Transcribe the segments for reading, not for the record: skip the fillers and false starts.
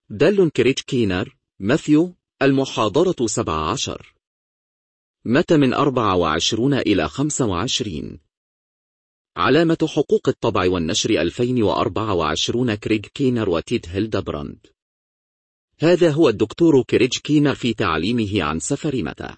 دال كريتش كينر، ماثيو. المحاضرة 17. متى من 24 إلى 25. علامة حقوق الطبع والنشر 2024. كريغ كينر وتيد هيلدبراند. هذا هو الدكتور كريغ كينر في تعليمه عن سفر متى.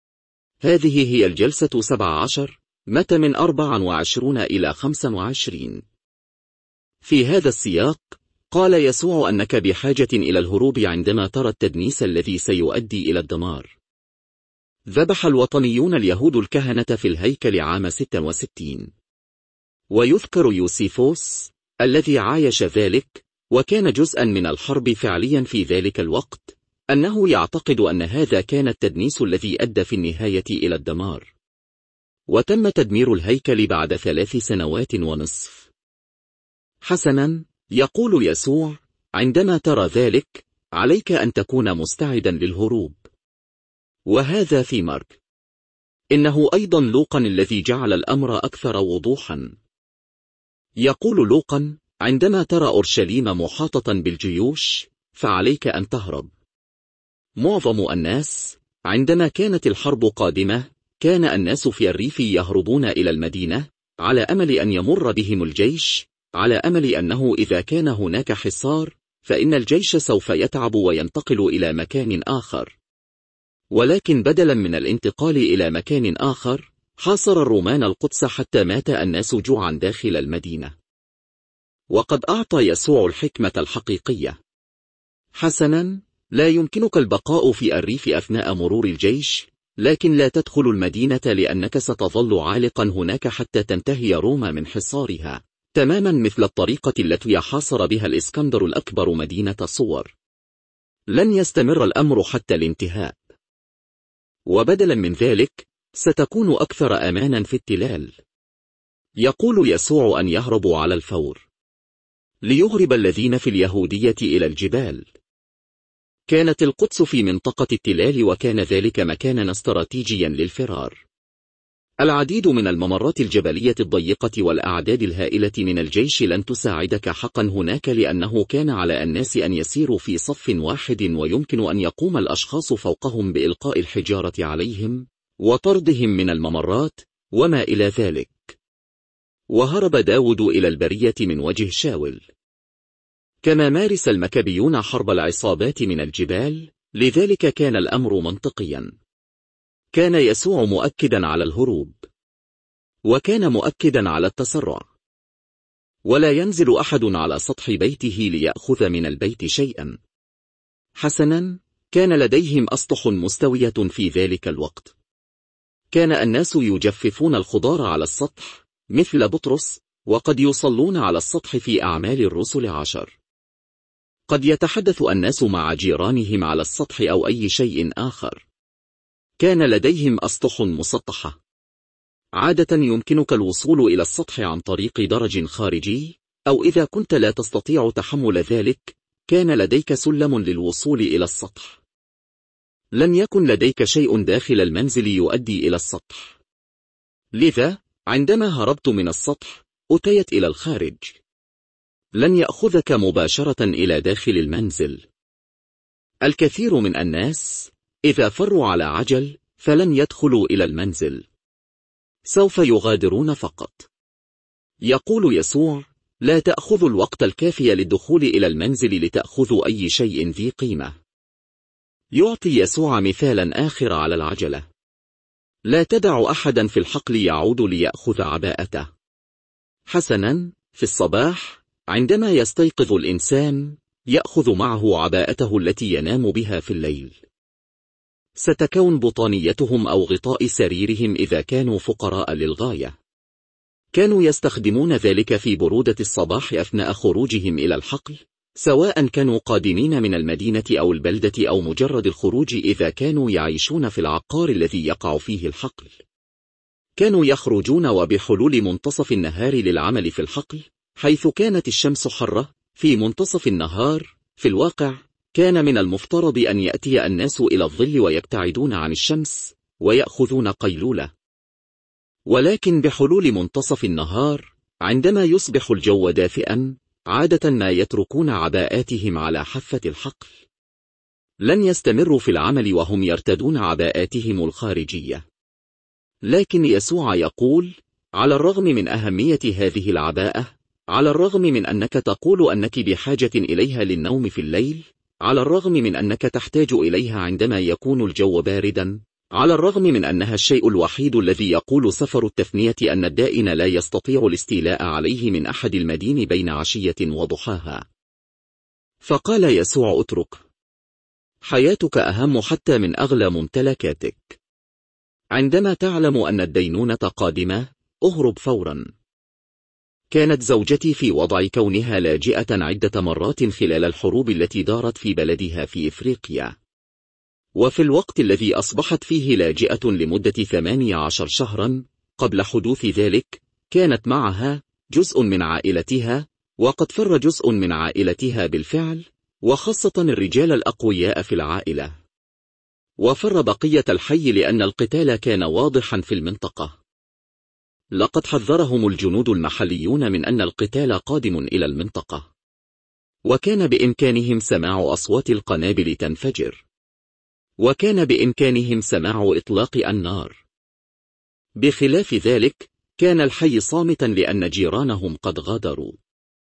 هذه هي الجلسة 17. متى من 24 إلى 25. في هذا السياق قال يسوع أنك بحاجة إلى الهروب عندما ترى التدنيس الذي سيؤدي إلى الدمار. ذبح الوطنيون اليهود الكهنة في الهيكل عام 66. ويذكر يوسيفوس الذي عايش ذلك وكان جزءا من الحرب فعليا في ذلك الوقت، أنه يعتقد أن هذا كان التدنيس الذي أدى في النهاية إلى الدمار. وتم تدمير الهيكل بعد 3 سنوات ونصف. حسنا، يقول يسوع: عندما ترى ذلك عليك أن تكون مستعدا للهروب. وهذا في مارك. إنه أيضا لوقا الذي جعل الأمر أكثر وضوحا. يقول لوقا: عندما ترى أورشليم محاطة بالجيوش فعليك أن تهرب. معظم الناس عندما كانت الحرب قادمة كان الناس في الريف يهربون إلى المدينة على أمل أن يمر بهم الجيش، على أمل أنه إذا كان هناك حصار فإن الجيش سوف يتعب وينتقل إلى مكان آخر. ولكن بدلا من الانتقال إلى مكان آخر حاصر الرومان القدس حتى مات الناس جوعا داخل المدينة. وقد أعطى يسوع الحكمة الحقيقية. حسنا، لا يمكنك البقاء في الريف أثناء مرور الجيش، لكن لا تدخل المدينة لأنك ستظل عالقا هناك حتى تنتهي روما من حصارها، تماما مثل الطريقة التي حاصر بها الإسكندر الأكبر مدينة صور. لن يستمر الأمر حتى الانتهاء. وبدلا من ذلك ستكون أكثر أمانا في التلال. يقول يسوع أن يهربوا على الفور، ليهرب الذين في اليهودية إلى الجبال. كانت القدس في منطقة التلال وكان ذلك مكانا استراتيجيا للفرار. العديد من الممرات الجبلية الضيقة والأعداد الهائلة من الجيش لن تساعدك حقا هناك، لأنه كان على الناس أن يسيروا في صف واحد ويمكن أن يقوم الأشخاص فوقهم بإلقاء الحجارة عليهم وطردهم من الممرات وما إلى ذلك. وهرب داود إلى البرية من وجه شاول. كما مارس المكابيون حرب العصابات من الجبال، لذلك كان الأمر منطقيا. كان يسوع مؤكدا على الهروب، وكان مؤكدا على التسرع. ولا ينزل أحد على سطح بيته ليأخذ من البيت شيئا. حسنا، كان لديهم أسطح مستوية في ذلك الوقت. كان الناس يجففون الخضار على السطح مثل بطرس، وقد يصلون على السطح في أعمال الرسل 10. قد يتحدث الناس مع جيرانهم على السطح أو أي شيء آخر. كان لديهم أسطح مسطحة. عادة يمكنك الوصول إلى السطح عن طريق درج خارجي، أو إذا كنت لا تستطيع تحمل ذلك كان لديك سلم للوصول إلى السطح. لن يكن لديك شيء داخل المنزل يؤدي إلى السطح. لذا عندما هربت من السطح أتيت إلى الخارج. لن يأخذك مباشرة إلى داخل المنزل. الكثير من الناس إذا فروا على عجل فلن يدخلوا إلى المنزل. سوف يغادرون فقط. يقول يسوع: لا تأخذوا الوقت الكافي للدخول إلى المنزل لتأخذوا أي شيء ذي قيمة. يعطي يسوع مثالا آخر على العجلة. لا تدع أحدا في الحقل يعود ليأخذ عباءته. حسنا، في الصباح عندما يستيقظ الإنسان يأخذ معه عباءته التي ينام بها في الليل. ستكون بطانيتهم أو غطاء سريرهم إذا كانوا فقراء للغاية. كانوا يستخدمون ذلك في برودة الصباح أثناء خروجهم إلى الحقل، سواء كانوا قادمين من المدينة أو البلدة أو مجرد الخروج إذا كانوا يعيشون في العقار الذي يقع فيه الحقل. كانوا يخرجون وبحلول منتصف النهار للعمل في الحقل، حيث كانت الشمس حرة في منتصف النهار. في الواقع كان من المفترض أن يأتي الناس إلى الظل ويبتعدون عن الشمس ويأخذون قيلولة. ولكن بحلول منتصف النهار عندما يصبح الجو دافئا عادة ما يتركون عباءاتهم على حافة الحقل. لن يستمروا في العمل وهم يرتدون عباءاتهم الخارجية. لكن يسوع يقول: على الرغم من أهمية هذه العباءة، على الرغم من أنك تقول أنك بحاجة إليها للنوم في الليل، على الرغم من أنك تحتاج إليها عندما يكون الجو باردا، على الرغم من أنها الشيء الوحيد الذي يقول سفر التثنية أن الدائن لا يستطيع الاستيلاء عليه من أحد المدين بين عشية وضحاها. فقال يسوع: اترك، حياتك أهم حتى من أغلى ممتلكاتك. عندما تعلم أن الدينونة قادمة، اهرب فورا. كانت زوجتي في وضع كونها لاجئة عدة مرات خلال الحروب التي دارت في بلدها في إفريقيا، وفي الوقت الذي أصبحت فيه لاجئة لمدة 18 شهرا قبل حدوث ذلك، كانت معها جزء من عائلتها، وقد فر جزء من عائلتها بالفعل، وخاصة الرجال الأقوياء في العائلة. وفر بقية الحي لأن القتال كان واضحا في المنطقة. لقد حذرهم الجنود المحليون من أن القتال قادم إلى المنطقة، وكان بإمكانهم سماع أصوات القنابل تنفجر، وكان بإمكانهم سماع إطلاق النار. بخلاف ذلك، كان الحي صامتا لأن جيرانهم قد غادروا.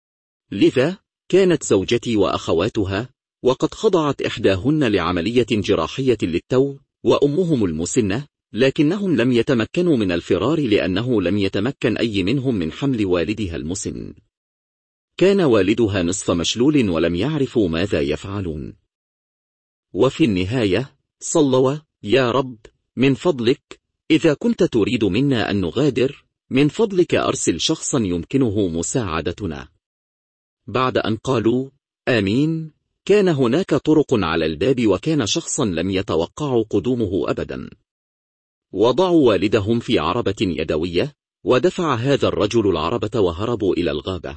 لذا كانت زوجتي وأخواتها، وقد خضعت إحداهن لعملية جراحية للتو، وأمهم المسنة، لكنهم لم يتمكنوا من الفرار لأنه لم يتمكن أي منهم من حمل والدها المسن. كان والدها نصف مشلول ولم يعرفوا ماذا يفعلون. وفي النهاية صلوا: يا رب، من فضلك، إذا كنت تريد منا أن نغادر، من فضلك أرسل شخصا يمكنه مساعدتنا. بعد أن قالوا آمين، كان هناك طرق على الباب، وكان شخصا لم يتوقعوا قدومه أبدا. وضعوا والدهم في عربة يدوية، ودفع هذا الرجل العربة وهربوا إلى الغابة.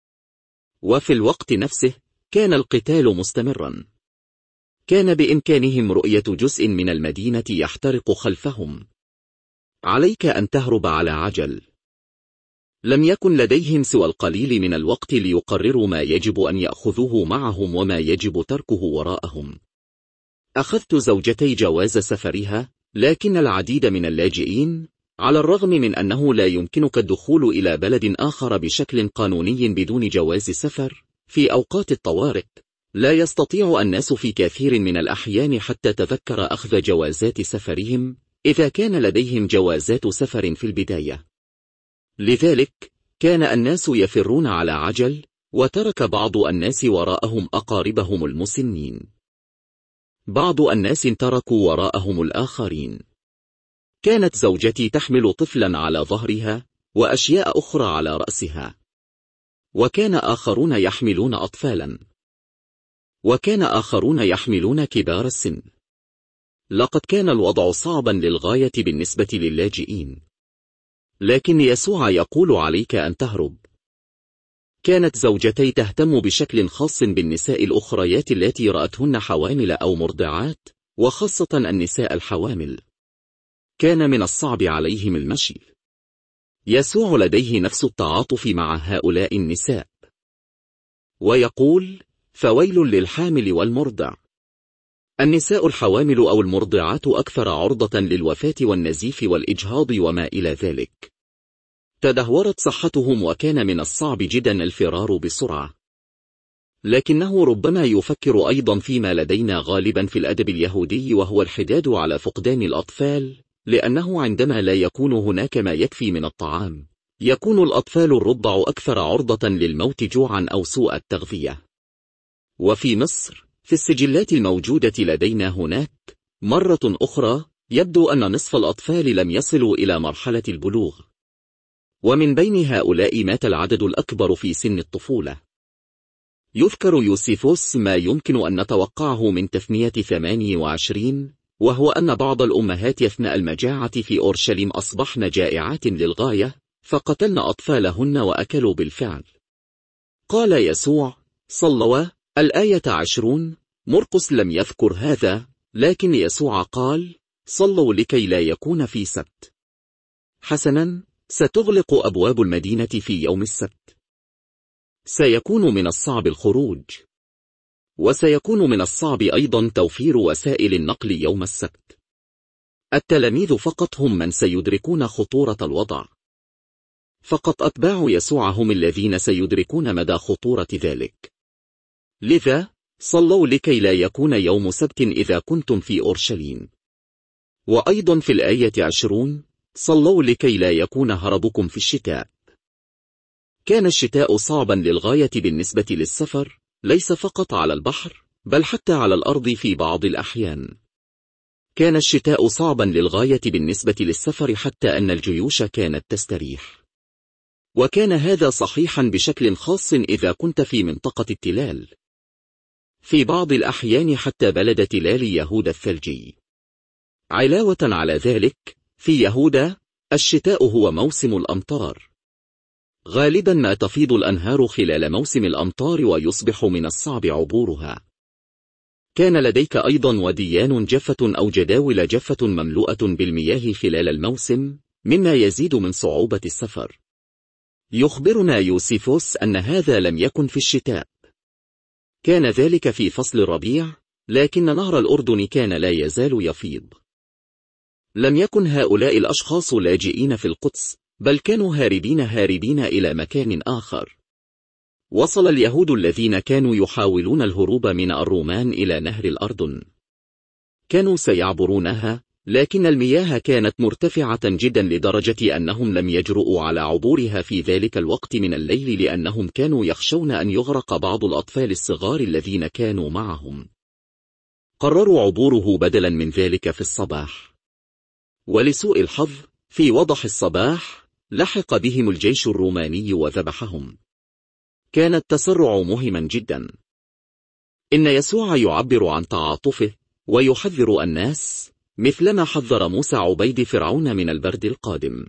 وفي الوقت نفسه كان القتال مستمرا. كان بإمكانهم رؤية جزء من المدينة يحترق خلفهم. عليك أن تهرب على عجل. لم يكن لديهم سوى القليل من الوقت ليقرروا ما يجب أن يأخذوه معهم وما يجب تركه وراءهم. أخذت زوجتي جواز سفرها، لكن العديد من اللاجئين، على الرغم من أنه لا يمكنك الدخول إلى بلد آخر بشكل قانوني بدون جواز سفر في أوقات الطوارئ، لا يستطيع الناس في كثير من الأحيان حتى تذكر أخذ جوازات سفرهم إذا كان لديهم جوازات سفر في البداية. لذلك كان الناس يفرون على عجل، وترك بعض الناس وراءهم أقاربهم المسنين. بعض الناس تركوا وراءهم الآخرين. كانت زوجتي تحمل طفلا على ظهرها، وأشياء أخرى على رأسها. وكان آخرون يحملون أطفالا. وكان آخرون يحملون كبار السن. لقد كان الوضع صعبا للغاية بالنسبة للاجئين. لكن يسوع يقول: عليك أن تهرب. كانت زوجتي تهتم بشكل خاص بالنساء الأخريات التي رأتهن حوامل أو مرضعات، وخاصة النساء الحوامل. كان من الصعب عليهم المشي. يسوع لديه نفس التعاطف مع هؤلاء النساء، ويقول: فويل للحامل والمرضع. النساء الحوامل أو المرضعات أكثر عرضة للوفاة والنزيف والإجهاض وما إلى ذلك. تدهورت صحتهم، وكان من الصعب جدا الفرار بسرعة. لكنه ربما يفكر أيضا فيما لدينا غالبا في الأدب اليهودي، وهو الحداد على فقدان الأطفال، لأنه عندما لا يكون هناك ما يكفي من الطعام، يكون الأطفال الرضع أكثر عرضة للموت جوعا أو سوء التغذية. وفي مصر، في السجلات الموجودة لدينا هناك، مرة أخرى يبدو أن نصف الأطفال لم يصلوا إلى مرحلة البلوغ، ومن بين هؤلاء مات العدد الأكبر في سن الطفولة. يذكر يوسيفوس ما يمكن أن نتوقعه من تثنية 28، وهو أن بعض الأمهات أثناء المجاعة في أورشليم أصبحن جائعات للغاية، فقتلن أطفالهن وأكلوا بالفعل. قال يسوع: صلوا. الآية 20. مرقس لم يذكر هذا، لكن يسوع قال: صلوا لكي لا يكون في سبت. حسنا، ستغلق أبواب المدينة في يوم السبت. سيكون من الصعب الخروج، وسيكون من الصعب أيضا توفير وسائل النقل يوم السبت. التلاميذ فقط هم من سيدركون خطورة الوضع، فقط أتباع يسوع هم الذين سيدركون مدى خطورة ذلك. لذا صلوا لكي لا يكون يوم سبت إذا كنتم في أورشليم. وأيضا في الآية 20 صلوا لكي لا يكون هربكم في الشتاء. كان الشتاء صعبا للغاية بالنسبة للسفر، ليس فقط على البحر بل حتى على الأرض في بعض الأحيان. كان الشتاء صعبا للغاية بالنسبة للسفر حتى أن الجيوش كانت تستريح. وكان هذا صحيحا بشكل خاص إذا كنت في منطقة التلال. في بعض الأحيان حتى بلد تلال يهودا الثلجي. علاوة على ذلك، في يهودا الشتاء هو موسم الأمطار. غالبا ما تفيض الأنهار خلال موسم الأمطار ويصبح من الصعب عبورها. كان لديك أيضا وديان جافة أو جداول جافة مملوءة بالمياه خلال الموسم، مما يزيد من صعوبة السفر. يخبرنا يوسيفوس أن هذا لم يكن في الشتاء. كان ذلك في فصل الربيع، لكن نهر الأردن كان لا يزال يفيض. لم يكن هؤلاء الأشخاص لاجئين في القدس، بل كانوا هاربين إلى مكان آخر. وصل اليهود الذين كانوا يحاولون الهروب من الرومان إلى نهر الأردن. كانوا سيعبرونها، لكن المياه كانت مرتفعة جدا لدرجة أنهم لم يجرؤوا على عبورها في ذلك الوقت من الليل، لأنهم كانوا يخشون أن يغرق بعض الأطفال الصغار الذين كانوا معهم. قرروا عبوره بدلا من ذلك في الصباح. ولسوء الحظ، في وضح الصباح لحق بهم الجيش الروماني وذبحهم. كان التسرع مهما جدا. إن يسوع يعبر عن تعاطفه ويحذر الناس، مثلما حذر موسى عبيد فرعون من البرد القادم.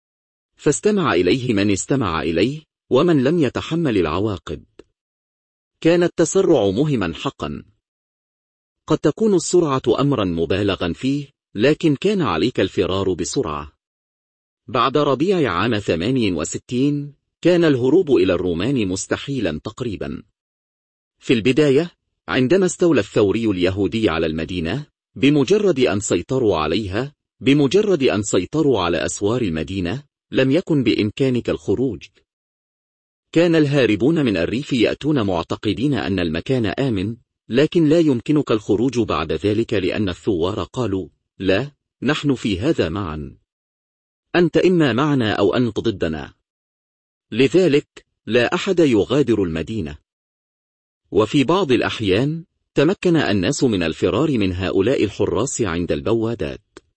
فاستمع إليه من استمع إليه، ومن لم يتحمل العواقب. كان التسرع مهما حقا. قد تكون السرعة أمرا مبالغا فيه، لكن كان عليك الفرار بسرعة. بعد ربيع عام 68 كان الهروب إلى الرومان مستحيلا تقريبا. في البداية، عندما استولى الثوري اليهودي على المدينة، بمجرد أن سيطروا على أسوار المدينة، لم يكن بإمكانك الخروج. كان الهاربون من الريف يأتون معتقدين أن المكان آمن، لكن لا يمكنك الخروج بعد ذلك لأن الثوار قالوا: لا، نحن في هذا معا. أنت إما معنا أو أنت ضدنا. لذلك لا أحد يغادر المدينة. وفي بعض الأحيان تمكن الناس من الفرار من هؤلاء الحراس عند البوادات.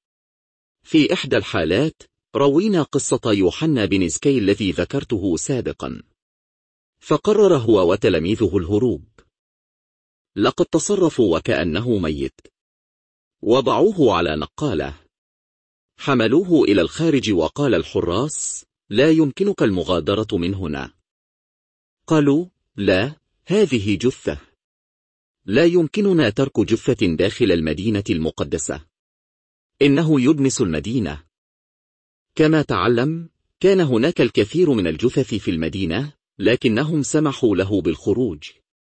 في إحدى الحالات روينا قصة يوحنا بن زكي الذي ذكرته سابقا. فقرر هو وتلاميذه الهروب. لقد تصرفوا وكأنه ميت. وضعوه على نقالة. حملوه إلى الخارج وقال الحراس: لا يمكنك المغادرة من هنا. قالوا: لا، هذه جثة. لا يمكننا ترك جثة داخل المدينة المقدسة. إنه يدنس المدينة. كما تعلم، كان هناك الكثير من الجثث في المدينة، لكنهم سمحوا له بالخروج.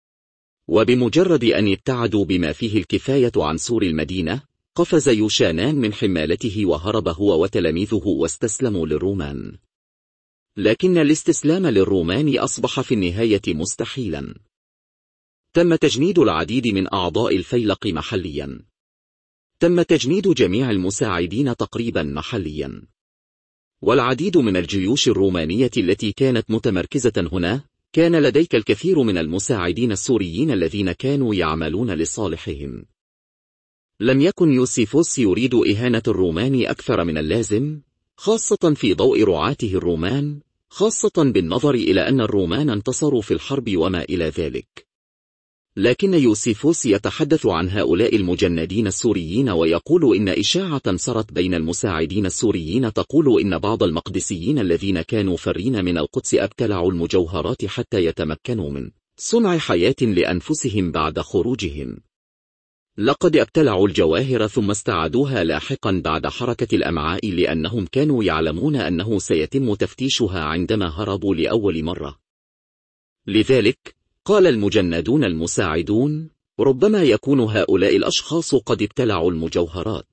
وبمجرد أن ابتعدوا بما فيه الكفاية عن سور المدينة، قفز يوشانان من حمالته وهرب هو وتلاميذه واستسلموا للرومان. لكن الاستسلام للرومان أصبح في النهاية مستحيلا. تم تجنيد العديد من أعضاء الفيلق محليا. تم تجنيد جميع المساعدين تقريبا محليا. والعديد من الجيوش الرومانية التي كانت متمركزة هنا، كان لديك الكثير من المساعدين السوريين الذين كانوا يعملون لصالحهم. لم يكن يوسيفوس يريد إهانة الرومان أكثر من اللازم، خاصة في ضوء رعاته الرومان، خاصة بالنظر إلى أن الرومان انتصروا في الحرب وما إلى ذلك. لكن يوسيفوس يتحدث عن هؤلاء المجندين السوريين ويقول إن إشاعة سرت بين المساعدين السوريين تقول إن بعض المقدسيين الذين كانوا فرين من القدس ابتلعوا المجوهرات حتى يتمكنوا من صنع حياة لأنفسهم بعد خروجهم. لقد ابتلعوا الجواهر ثم استعادوها لاحقا بعد حركة الأمعاء، لأنهم كانوا يعلمون أنه سيتم تفتيشها عندما هربوا لأول مرة. لذلك قال المجندون المساعدون: ربما يكون هؤلاء الأشخاص قد ابتلعوا المجوهرات.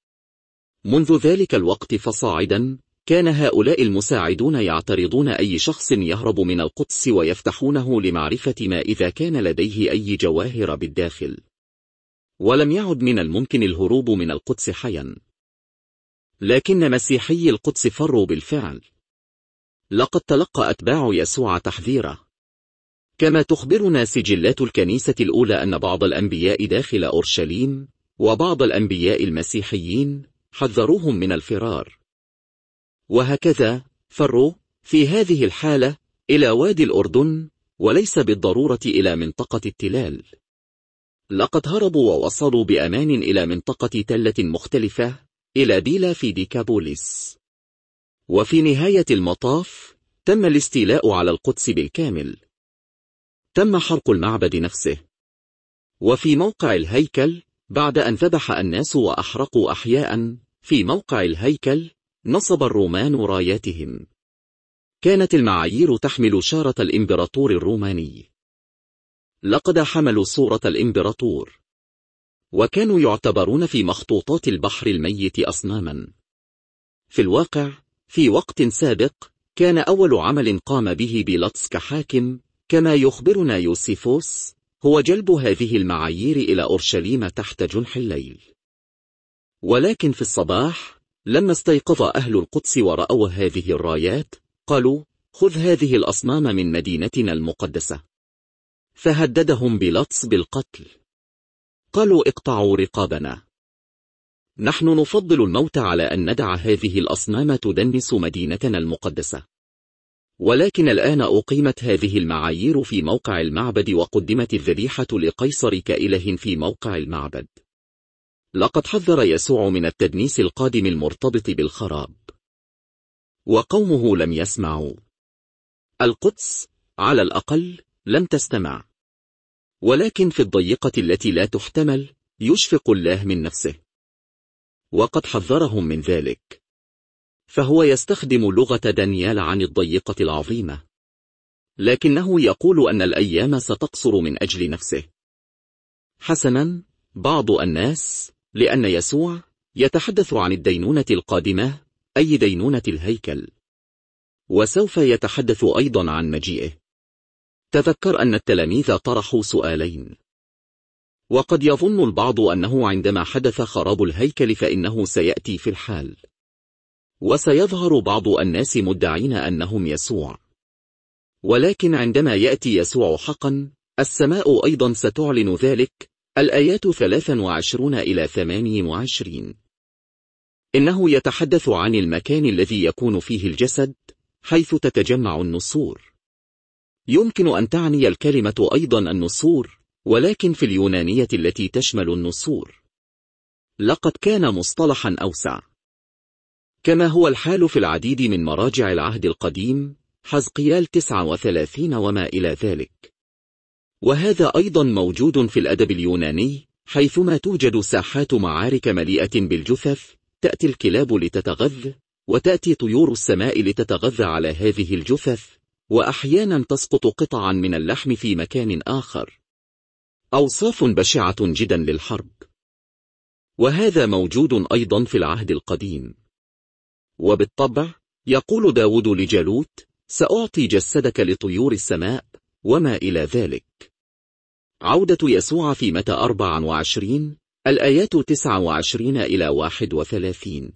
منذ ذلك الوقت فصاعدا كان هؤلاء المساعدون يعترضون أي شخص يهرب من القدس ويفتحونه لمعرفة ما إذا كان لديه أي جواهر بالداخل. ولم يعد من الممكن الهروب من القدس حيا. لكن مسيحي القدس فروا بالفعل. لقد تلقى أتباع يسوع تحذيره. كما تخبرنا سجلات الكنيسة الأولى أن بعض الأنبياء داخل أورشليم وبعض الأنبياء المسيحيين حذروهم من الفرار. وهكذا فروا في هذه الحالة إلى وادي الأردن، وليس بالضرورة إلى منطقة التلال. لقد هربوا ووصلوا بأمان إلى منطقة تلة مختلفة إلى ديلا في ديكابوليس. وفي نهاية المطاف تم الاستيلاء على القدس بالكامل. تم حرق المعبد نفسه. وفي موقع الهيكل بعد أن ذبح الناس وأحرقوا أحياء في موقع الهيكل نصب الرومان راياتهم. كانت المعايير تحمل شارة الإمبراطور الروماني. لقد حملوا صورة الإمبراطور. وكانوا يعتبرون في مخطوطات البحر الميت أصناما. في الواقع في وقت سابق كان أول عمل قام به بيلاطس كحاكم كما يخبرنا يوسيفوس هو جلب هذه المعايير إلى أورشليم تحت جنح الليل. ولكن في الصباح لما استيقظ أهل القدس ورأوا هذه الرايات قالوا: خذ هذه الأصنام من مدينتنا المقدسة. فهددهم بيلاطس بالقتل. قالوا: اقطعوا رقابنا. نحن نفضل الموت على أن ندع هذه الأصنام تدنس مدينتنا المقدسة. ولكن الآن أقيمت هذه المعايير في موقع المعبد وقدمت الذبيحة لقيصر كإله في موقع المعبد. لقد حذر يسوع من التدنيس القادم المرتبط بالخراب. وقومه لم يسمعوا. القدس على الأقل لم تستمع. ولكن في الضيقة التي لا تحتمل يشفق الله من نفسه. وقد حذرهم من ذلك. فهو يستخدم لغة دانيال عن الضيقة العظيمة. لكنه يقول أن الأيام ستقصر من أجل نفسه. حسنا، بعض الناس لأن يسوع يتحدث عن الدينونة القادمة أي دينونة الهيكل. وسوف يتحدث أيضا عن مجيئه. تذكر أن التلاميذ طرحوا سؤالين. وقد يظن البعض أنه عندما حدث خراب الهيكل فإنه سيأتي في الحال. وسيظهر بعض الناس مدعين أنهم يسوع. ولكن عندما يأتي يسوع حقا السماء أيضا ستعلن ذلك. الآيات 23 إلى 28. إنه يتحدث عن المكان الذي يكون فيه الجسد حيث تتجمع النسور. يمكن أن تعني الكلمة أيضا النسور، ولكن في اليونانية التي تشمل النسور. لقد كان مصطلحا أوسع. كما هو الحال في العديد من مراجع العهد القديم حزقيال 39 وما إلى ذلك. وهذا أيضا موجود في الأدب اليوناني حيثما توجد ساحات معارك مليئة بالجثث. تأتي الكلاب لتتغذى، وتأتي طيور السماء لتتغذى على هذه الجثث، وأحيانا تسقط قطعا من اللحم في مكان آخر. أوصاف بشعة جدا للحرب. وهذا موجود أيضا في العهد القديم. وبالطبع يقول داود لجالوت: سأعطي جسدك لطيور السماء وما إلى ذلك. عودة يسوع في متى 24 الآيات 29 إلى 31.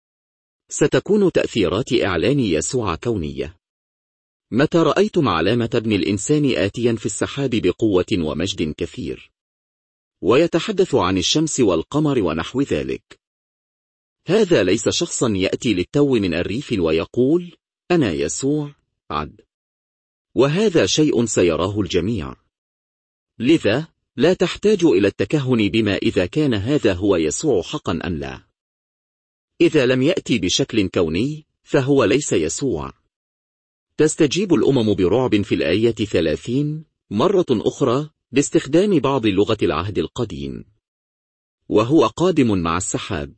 ستكون تأثيرات إعلان يسوع كونية. متى رأيتم علامة ابن الإنسان آتيا في السحاب بقوة ومجد كثير. ويتحدث عن الشمس والقمر ونحو ذلك. هذا ليس شخصا يأتي للتو من الريف ويقول: أنا يسوع عد. وهذا شيء سيراه الجميع. لذا لا تحتاج إلى التكهن بما إذا كان هذا هو يسوع حقا أم لا. إذا لم يأتي بشكل كوني فهو ليس يسوع. تستجيب الأمم برعب في الآية 30 مرة أخرى باستخدام بعض لغة العهد القديم. وهو قادم مع السحاب.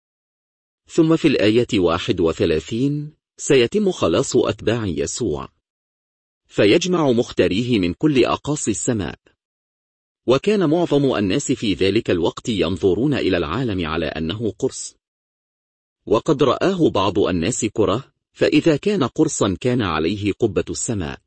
ثم في الآية 31 سيتم خلاص أتباع يسوع. فيجمع مختاريه من كل أقاصي السماء. وكان معظم الناس في ذلك الوقت ينظرون إلى العالم على أنه قرص، وقد رآه بعض الناس كرة، فإذا كان قرصا كان عليه قبة السماء.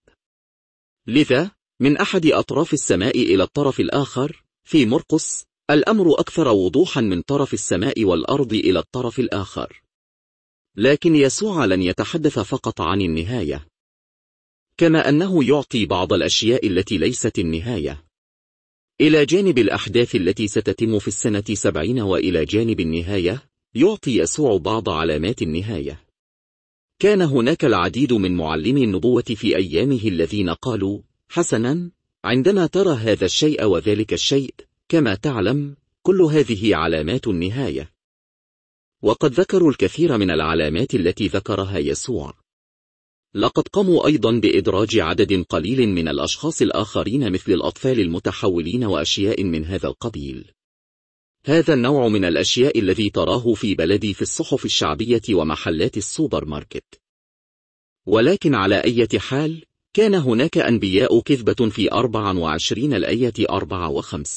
لذا من أحد أطراف السماء إلى الطرف الآخر في مرقس الأمر أكثر وضوحا من طرف السماء والأرض إلى الطرف الآخر. لكن يسوع لن يتحدث فقط عن النهاية، كما أنه يعطي بعض الأشياء التي ليست النهاية، إلى جانب الأحداث التي ستتم في السنة 70، وإلى جانب النهاية يعطي يسوع بعض علامات النهاية. كان هناك العديد من معلمي النبوة في أيامه الذين قالوا: حسنا، عندما ترى هذا الشيء وذلك الشيء، كما تعلم، كل هذه علامات النهاية. وقد ذكروا الكثير من العلامات التي ذكرها يسوع. لقد قاموا أيضا بإدراج عدد قليل من الأشخاص الآخرين مثل الأطفال المتحولين وأشياء من هذا القبيل. هذا النوع من الأشياء الذي تراه في بلدي في الصحف الشعبية ومحلات السوبر ماركت. ولكن على أي حال، كان هناك أنبياء كذبة في 24 الآية 4 و5.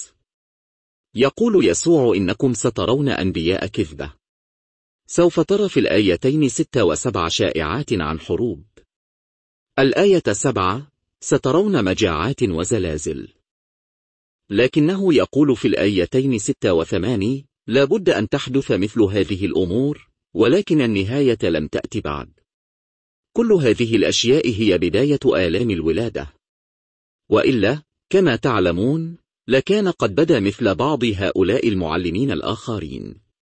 يقول يسوع: إنكم سترون أنبياء كذبة. سوف ترى في الآيتين 6 و7 شائعات عن حروب. الآية 7: سترون مجاعات وزلازل. لكنه يقول في الآيتين 6 و8: لا بد أن تحدث مثل هذه الأمور، ولكن النهاية لم تأتي بعد. كل هذه الأشياء هي بداية آلام الولادة. وإلا كما تعلمون لكان قد بدا مثل بعض هؤلاء المعلمين الآخرين.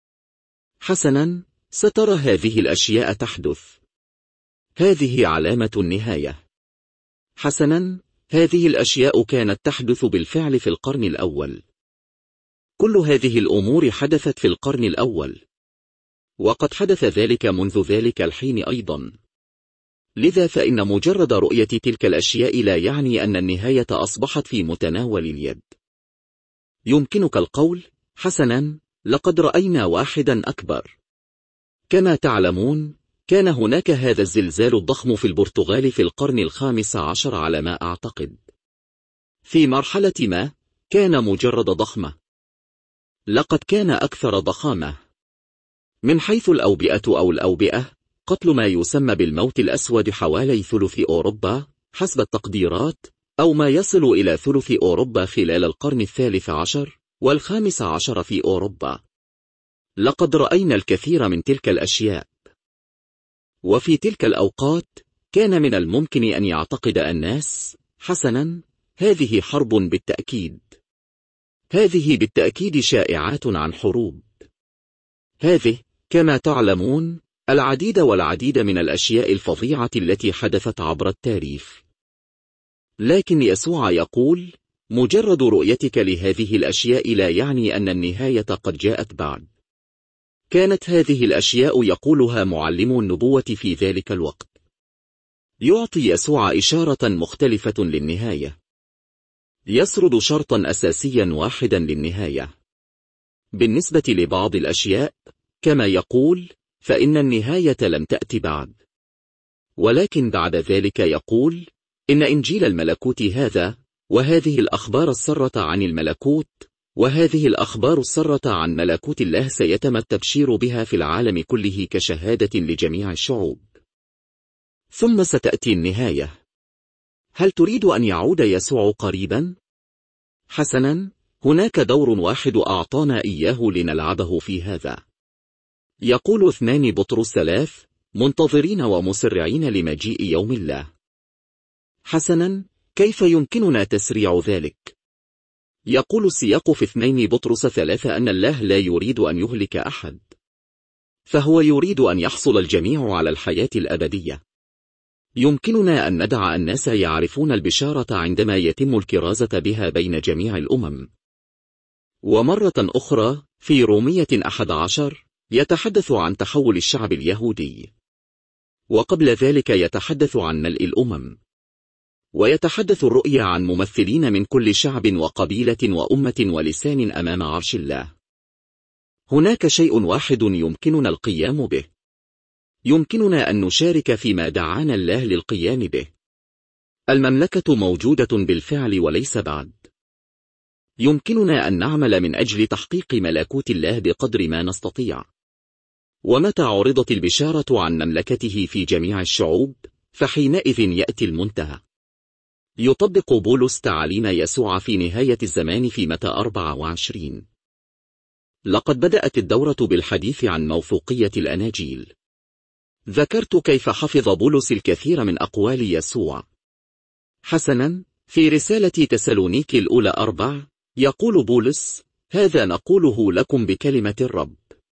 حسنا، سترى هذه الأشياء تحدث. هذه علامة النهاية. حسنا، هذه الأشياء كانت تحدث بالفعل في القرن الأول. كل هذه الأمور حدثت في القرن الأول، وقد حدث ذلك منذ ذلك الحين أيضا. لذا فإن مجرد رؤية تلك الأشياء لا يعني أن النهاية أصبحت في متناول اليد. يمكنك القول: حسنا، لقد رأينا واحدا أكبر. كما تعلمون، كان هناك هذا الزلزال الضخم في البرتغال في القرن ال15 على ما أعتقد. في مرحلة ما كان مجرد ضخمة. لقد كان أكثر ضخامة. من حيث الأوبئة أو الأوبئة، قتل ما يسمى بالموت الأسود حوالي ثلث أوروبا حسب التقديرات، أو ما يصل إلى ثلث أوروبا خلال القرن ال13 وال15 في أوروبا. لقد رأينا الكثير من تلك الأشياء. وفي تلك الأوقات كان من الممكن أن يعتقد الناس: حسنا، هذه حرب بالتأكيد. هذه بالتأكيد شائعات عن حروب. هذه كما تعلمون العديد والعديد من الأشياء الفظيعة التي حدثت عبر التاريخ. لكن يسوع يقول: مجرد رؤيتك لهذه الأشياء لا يعني أن النهاية قد جاءت بعد. كانت هذه الأشياء يقولها معلم النبوة في ذلك الوقت. يعطي يسوع إشارة مختلفة للنهاية. يسرد شرطا أساسيا واحدا للنهاية. بالنسبة لبعض الأشياء كما يقول: فإن النهاية لم تأتي بعد. ولكن بعد ذلك يقول: إن إنجيل الملكوت هذا، وهذه الأخبار السارة عن الملكوت، وهذه الأخبار السارة عن ملكوت الله سيتم التبشير بها في العالم كله كشهادة لجميع الشعوب. ثم ستأتي النهاية. هل تريد أن يعود يسوع قريبا؟ حسنا، هناك دور واحد أعطانا إياه لنلعبه في هذا. يقول 2 بطرس 3: منتظرين ومسرعين لمجيء يوم الله. حسنا، كيف يمكننا تسريع ذلك؟ يقول السياق في 2 بطرس 3 أن الله لا يريد أن يهلك أحد، فهو يريد أن يحصل الجميع على الحياة الأبدية. يمكننا أن ندع الناس يعرفون البشارة عندما يتم الكرازة بها بين جميع الأمم. ومرة أخرى في رومية 11 يتحدث عن تحول الشعب اليهودي، وقبل ذلك يتحدث عن ملء الأمم، ويتحدث الرؤيا عن ممثلين من كل شعب وقبيلة وأمة ولسان أمام عرش الله. هناك شيء واحد يمكننا القيام به. يمكننا أن نشارك فيما دعانا الله للقيام به. المملكة موجودة بالفعل وليس بعد. يمكننا أن نعمل من أجل تحقيق ملكوت الله بقدر ما نستطيع. ومتى عرضت البشارة عن مملكته في جميع الشعوب، فحينئذ يأتي المنتهى. يطبق بولس تعاليم يسوع في نهاية الزمان في متى 24. لقد بدأت الدورة بالحديث عن موثوقية الأناجيل. ذكرت كيف حفظ بولس الكثير من أقوال يسوع. حسنا، في رسالة تسالونيكي الأولى 4 يقول بولس: هذا نقوله لكم بكلمة الرب.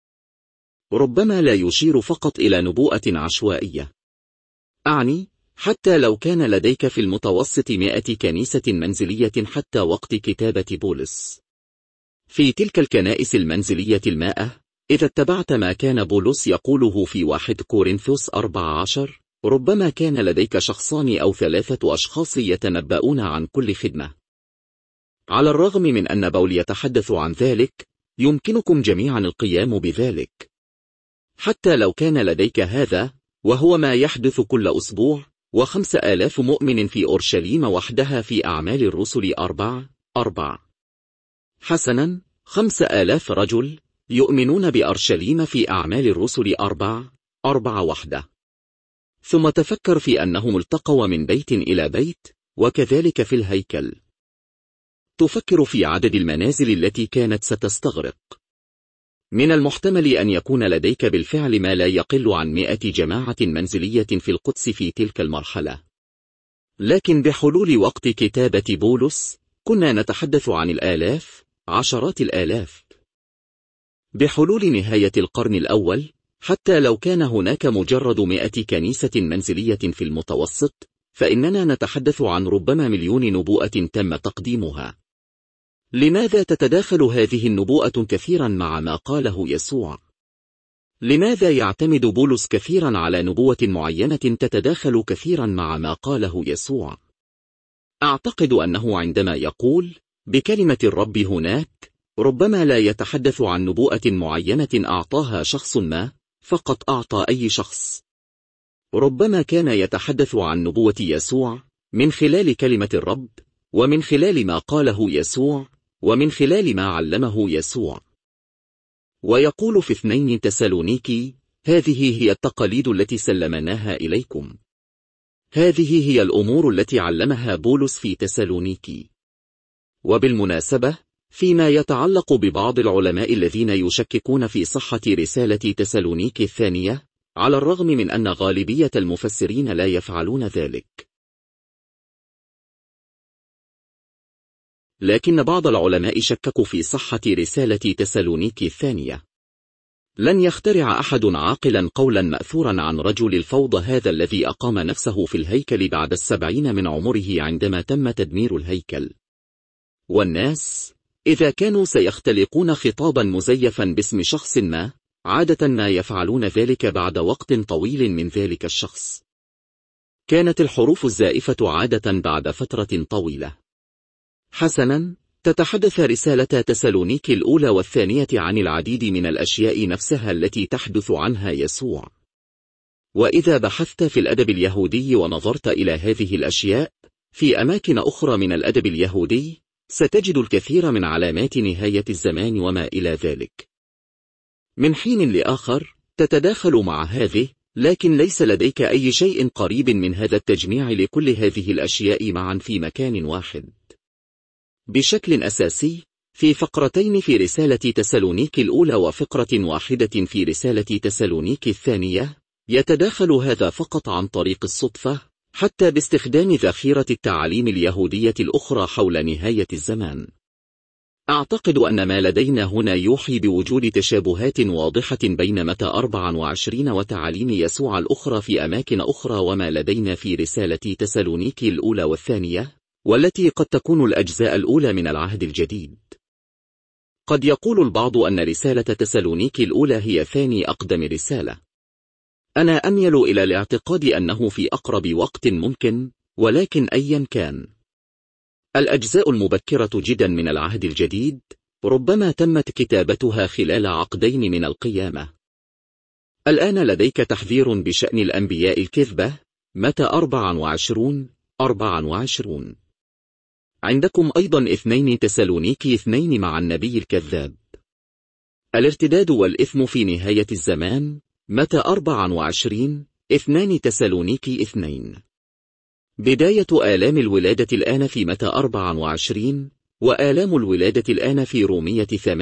ربما لا يشير فقط إلى نبوءة عشوائية. أعني حتى لو كان لديك في المتوسط 100 كنيسة منزلية حتى وقت كتابة بولس. في تلك الكنائس المنزلية 100، إذا اتبعت ما كان بولس يقوله في 1 كورنثوس 14، ربما كان لديك شخصان أو 3 أشخاص يتنبؤون عن كل خدمة. على الرغم من أن بول يتحدث عن ذلك، يمكنكم جميعا القيام بذلك. حتى لو كان لديك هذا، وهو ما يحدث كل أسبوع، و5000 مؤمن في أورشليم وحدها في أعمال الرسل 4:4. حسنا، 5000 رجل يؤمنون بأورشليم في أعمال الرسل 4:4 وحده. ثم تفكر في أنهم التقوا من بيت إلى بيت، وكذلك في الهيكل. تفكر في عدد المنازل التي كانت ستستغرق. من المحتمل أن يكون لديك بالفعل ما لا يقل عن 100 جماعة منزلية في القدس في تلك المرحلة. لكن بحلول وقت كتابة بولس، كنا نتحدث عن الآلاف، عشرات الآلاف. بحلول نهاية القرن الأول، حتى لو كان هناك مجرد 100 كنيسة منزلية في المتوسط، فإننا نتحدث عن ربما 1,000,000 نبوءة تم تقديمها. لماذا تتداخل هذه النبوءة كثيرا مع ما قاله يسوع؟ لماذا يعتمد بولس كثيرا على نبوة معينة تتداخل كثيرا مع ما قاله يسوع؟ أعتقد أنه عندما يقول بكلمة الرب هناك، ربما لا يتحدث عن نبوءة معينة أعطاها شخص ما، فقط أعطى أي شخص. ربما كان يتحدث عن نبوة يسوع من خلال كلمة الرب، ومن خلال ما قاله يسوع، ومن خلال ما علمه يسوع. ويقول في 2 تسالونيكي: هذه هي التقاليد التي سلمناها إليكم. هذه هي الأمور التي علمها بولس في تسالونيكي. وبالمناسبة، فيما يتعلق ببعض العلماء الذين يشككون في صحة رسالة تسالونيكي الثانية، على الرغم من أن غالبية المفسرين لا يفعلون ذلك، لكن بعض العلماء شككوا في صحة رسالة تسالونيكي الثانية. لن يخترع أحد عاقلا قولا مأثورا عن رجل الفوضى هذا الذي أقام نفسه في الهيكل بعد 70 من عمره عندما تم تدمير الهيكل. والناس إذا كانوا سيختلقون خطابا مزيفا باسم شخص ما، عادة ما يفعلون ذلك بعد وقت طويل من ذلك الشخص. كانت الحروف الزائفة عادة بعد فترة طويلة. حسنا، تتحدث رسالة تسالونيكي الأولى والثانية عن العديد من الأشياء نفسها التي تحدث عنها يسوع. وإذا بحثت في الأدب اليهودي ونظرت إلى هذه الأشياء في أماكن أخرى من الأدب اليهودي، ستجد الكثير من علامات نهاية الزمان وما إلى ذلك. من حين لآخر تتداخل مع هذه، لكن ليس لديك أي شيء قريب من هذا التجميع لكل هذه الأشياء معا في مكان واحد. بشكل أساسي، في فقرتين في رسالة تسالونيكي الأولى وفقرة واحدة في رسالة تسالونيكي الثانية، يتداخل هذا فقط عن طريق الصدفة، حتى باستخدام ذخيرة التعاليم اليهودية الأخرى حول نهاية الزمان. أعتقد أن ما لدينا هنا يوحي بوجود تشابهات واضحة بين متى 24 وتعاليم يسوع الأخرى في أماكن أخرى وما لدينا في رسالة تسالونيكي الأولى والثانية، والتي قد تكون الأجزاء الأولى من العهد الجديد. قد يقول البعض أن رسالة تسالونيكي الأولى هي ثاني أقدم رسالة. أنا أميل إلى الاعتقاد أنه في أقرب وقت ممكن، ولكن أيا كان، الأجزاء المبكرة جدا من العهد الجديد ربما تمت كتابتها خلال عقدين من القيامة. الآن لديك تحذير بشأن الأنبياء الكذبة، متى 24 24. عندكم أيضا 2 تسالونيكي 2 مع النبي الكذاب. الارتداد والإثم في نهاية الزمان، متى 24. 2 تسالونيكي 2. بداية آلام الولادة الآن في متى 24، وآلام الولادة الآن في رومية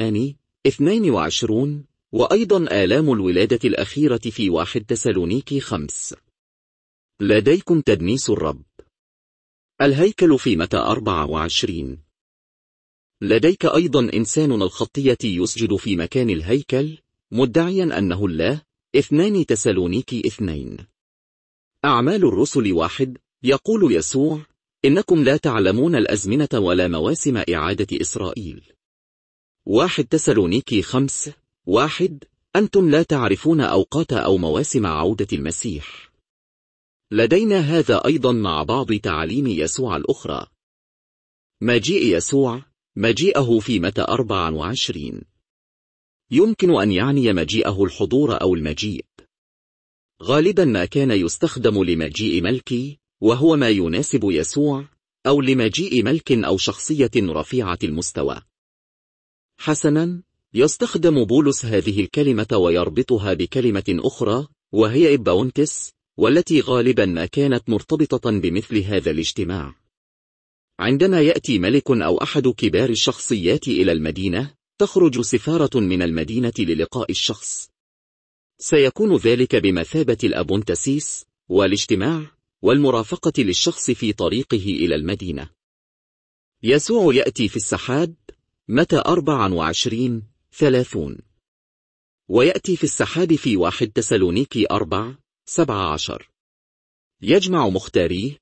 8:22، وأيضا آلام الولادة الأخيرة في 1 تسالونيكي 5. لديكم تدنيس الرب. الهيكل في متى 24. لديك أيضا إنسان الخطية يسجد في مكان الهيكل مدعيا أنه الله. 2 تسالونيكي 2. أعمال الرسل 1. يقول يسوع: إنكم لا تعلمون الأزمنة ولا مواسم إعادة إسرائيل. 1 تسالونيكي 5:1. أنتم لا تعرفون أوقات أو مواسم عودة المسيح. لدينا هذا أيضا مع بعض تعاليم يسوع الأخرى. مجيء يسوع، مجيئه في متى 24. يمكن أن يعني مجيئه الحضور أو المجيء. غالبا ما كان يستخدم لمجيء ملكي، وهو ما يناسب يسوع، أو لمجيء ملك أو شخصية رفيعة المستوى. حسنا، يستخدم بولس هذه الكلمة ويربطها بكلمة أخرى، وهي إباونتس، والتي غالبا ما كانت مرتبطة بمثل هذا الاجتماع. عندما يأتي ملك أو أحد كبار الشخصيات إلى المدينة، تخرج سفارة من المدينة للقاء الشخص. سيكون ذلك بمثابة الأبونتسيس والاجتماع والمرافقة للشخص في طريقه إلى المدينة. يسوع يأتي في السحاب، متى 24:30. ويأتي في السحاب في 1 تسالونيكي 4:17. يجمع مختاريه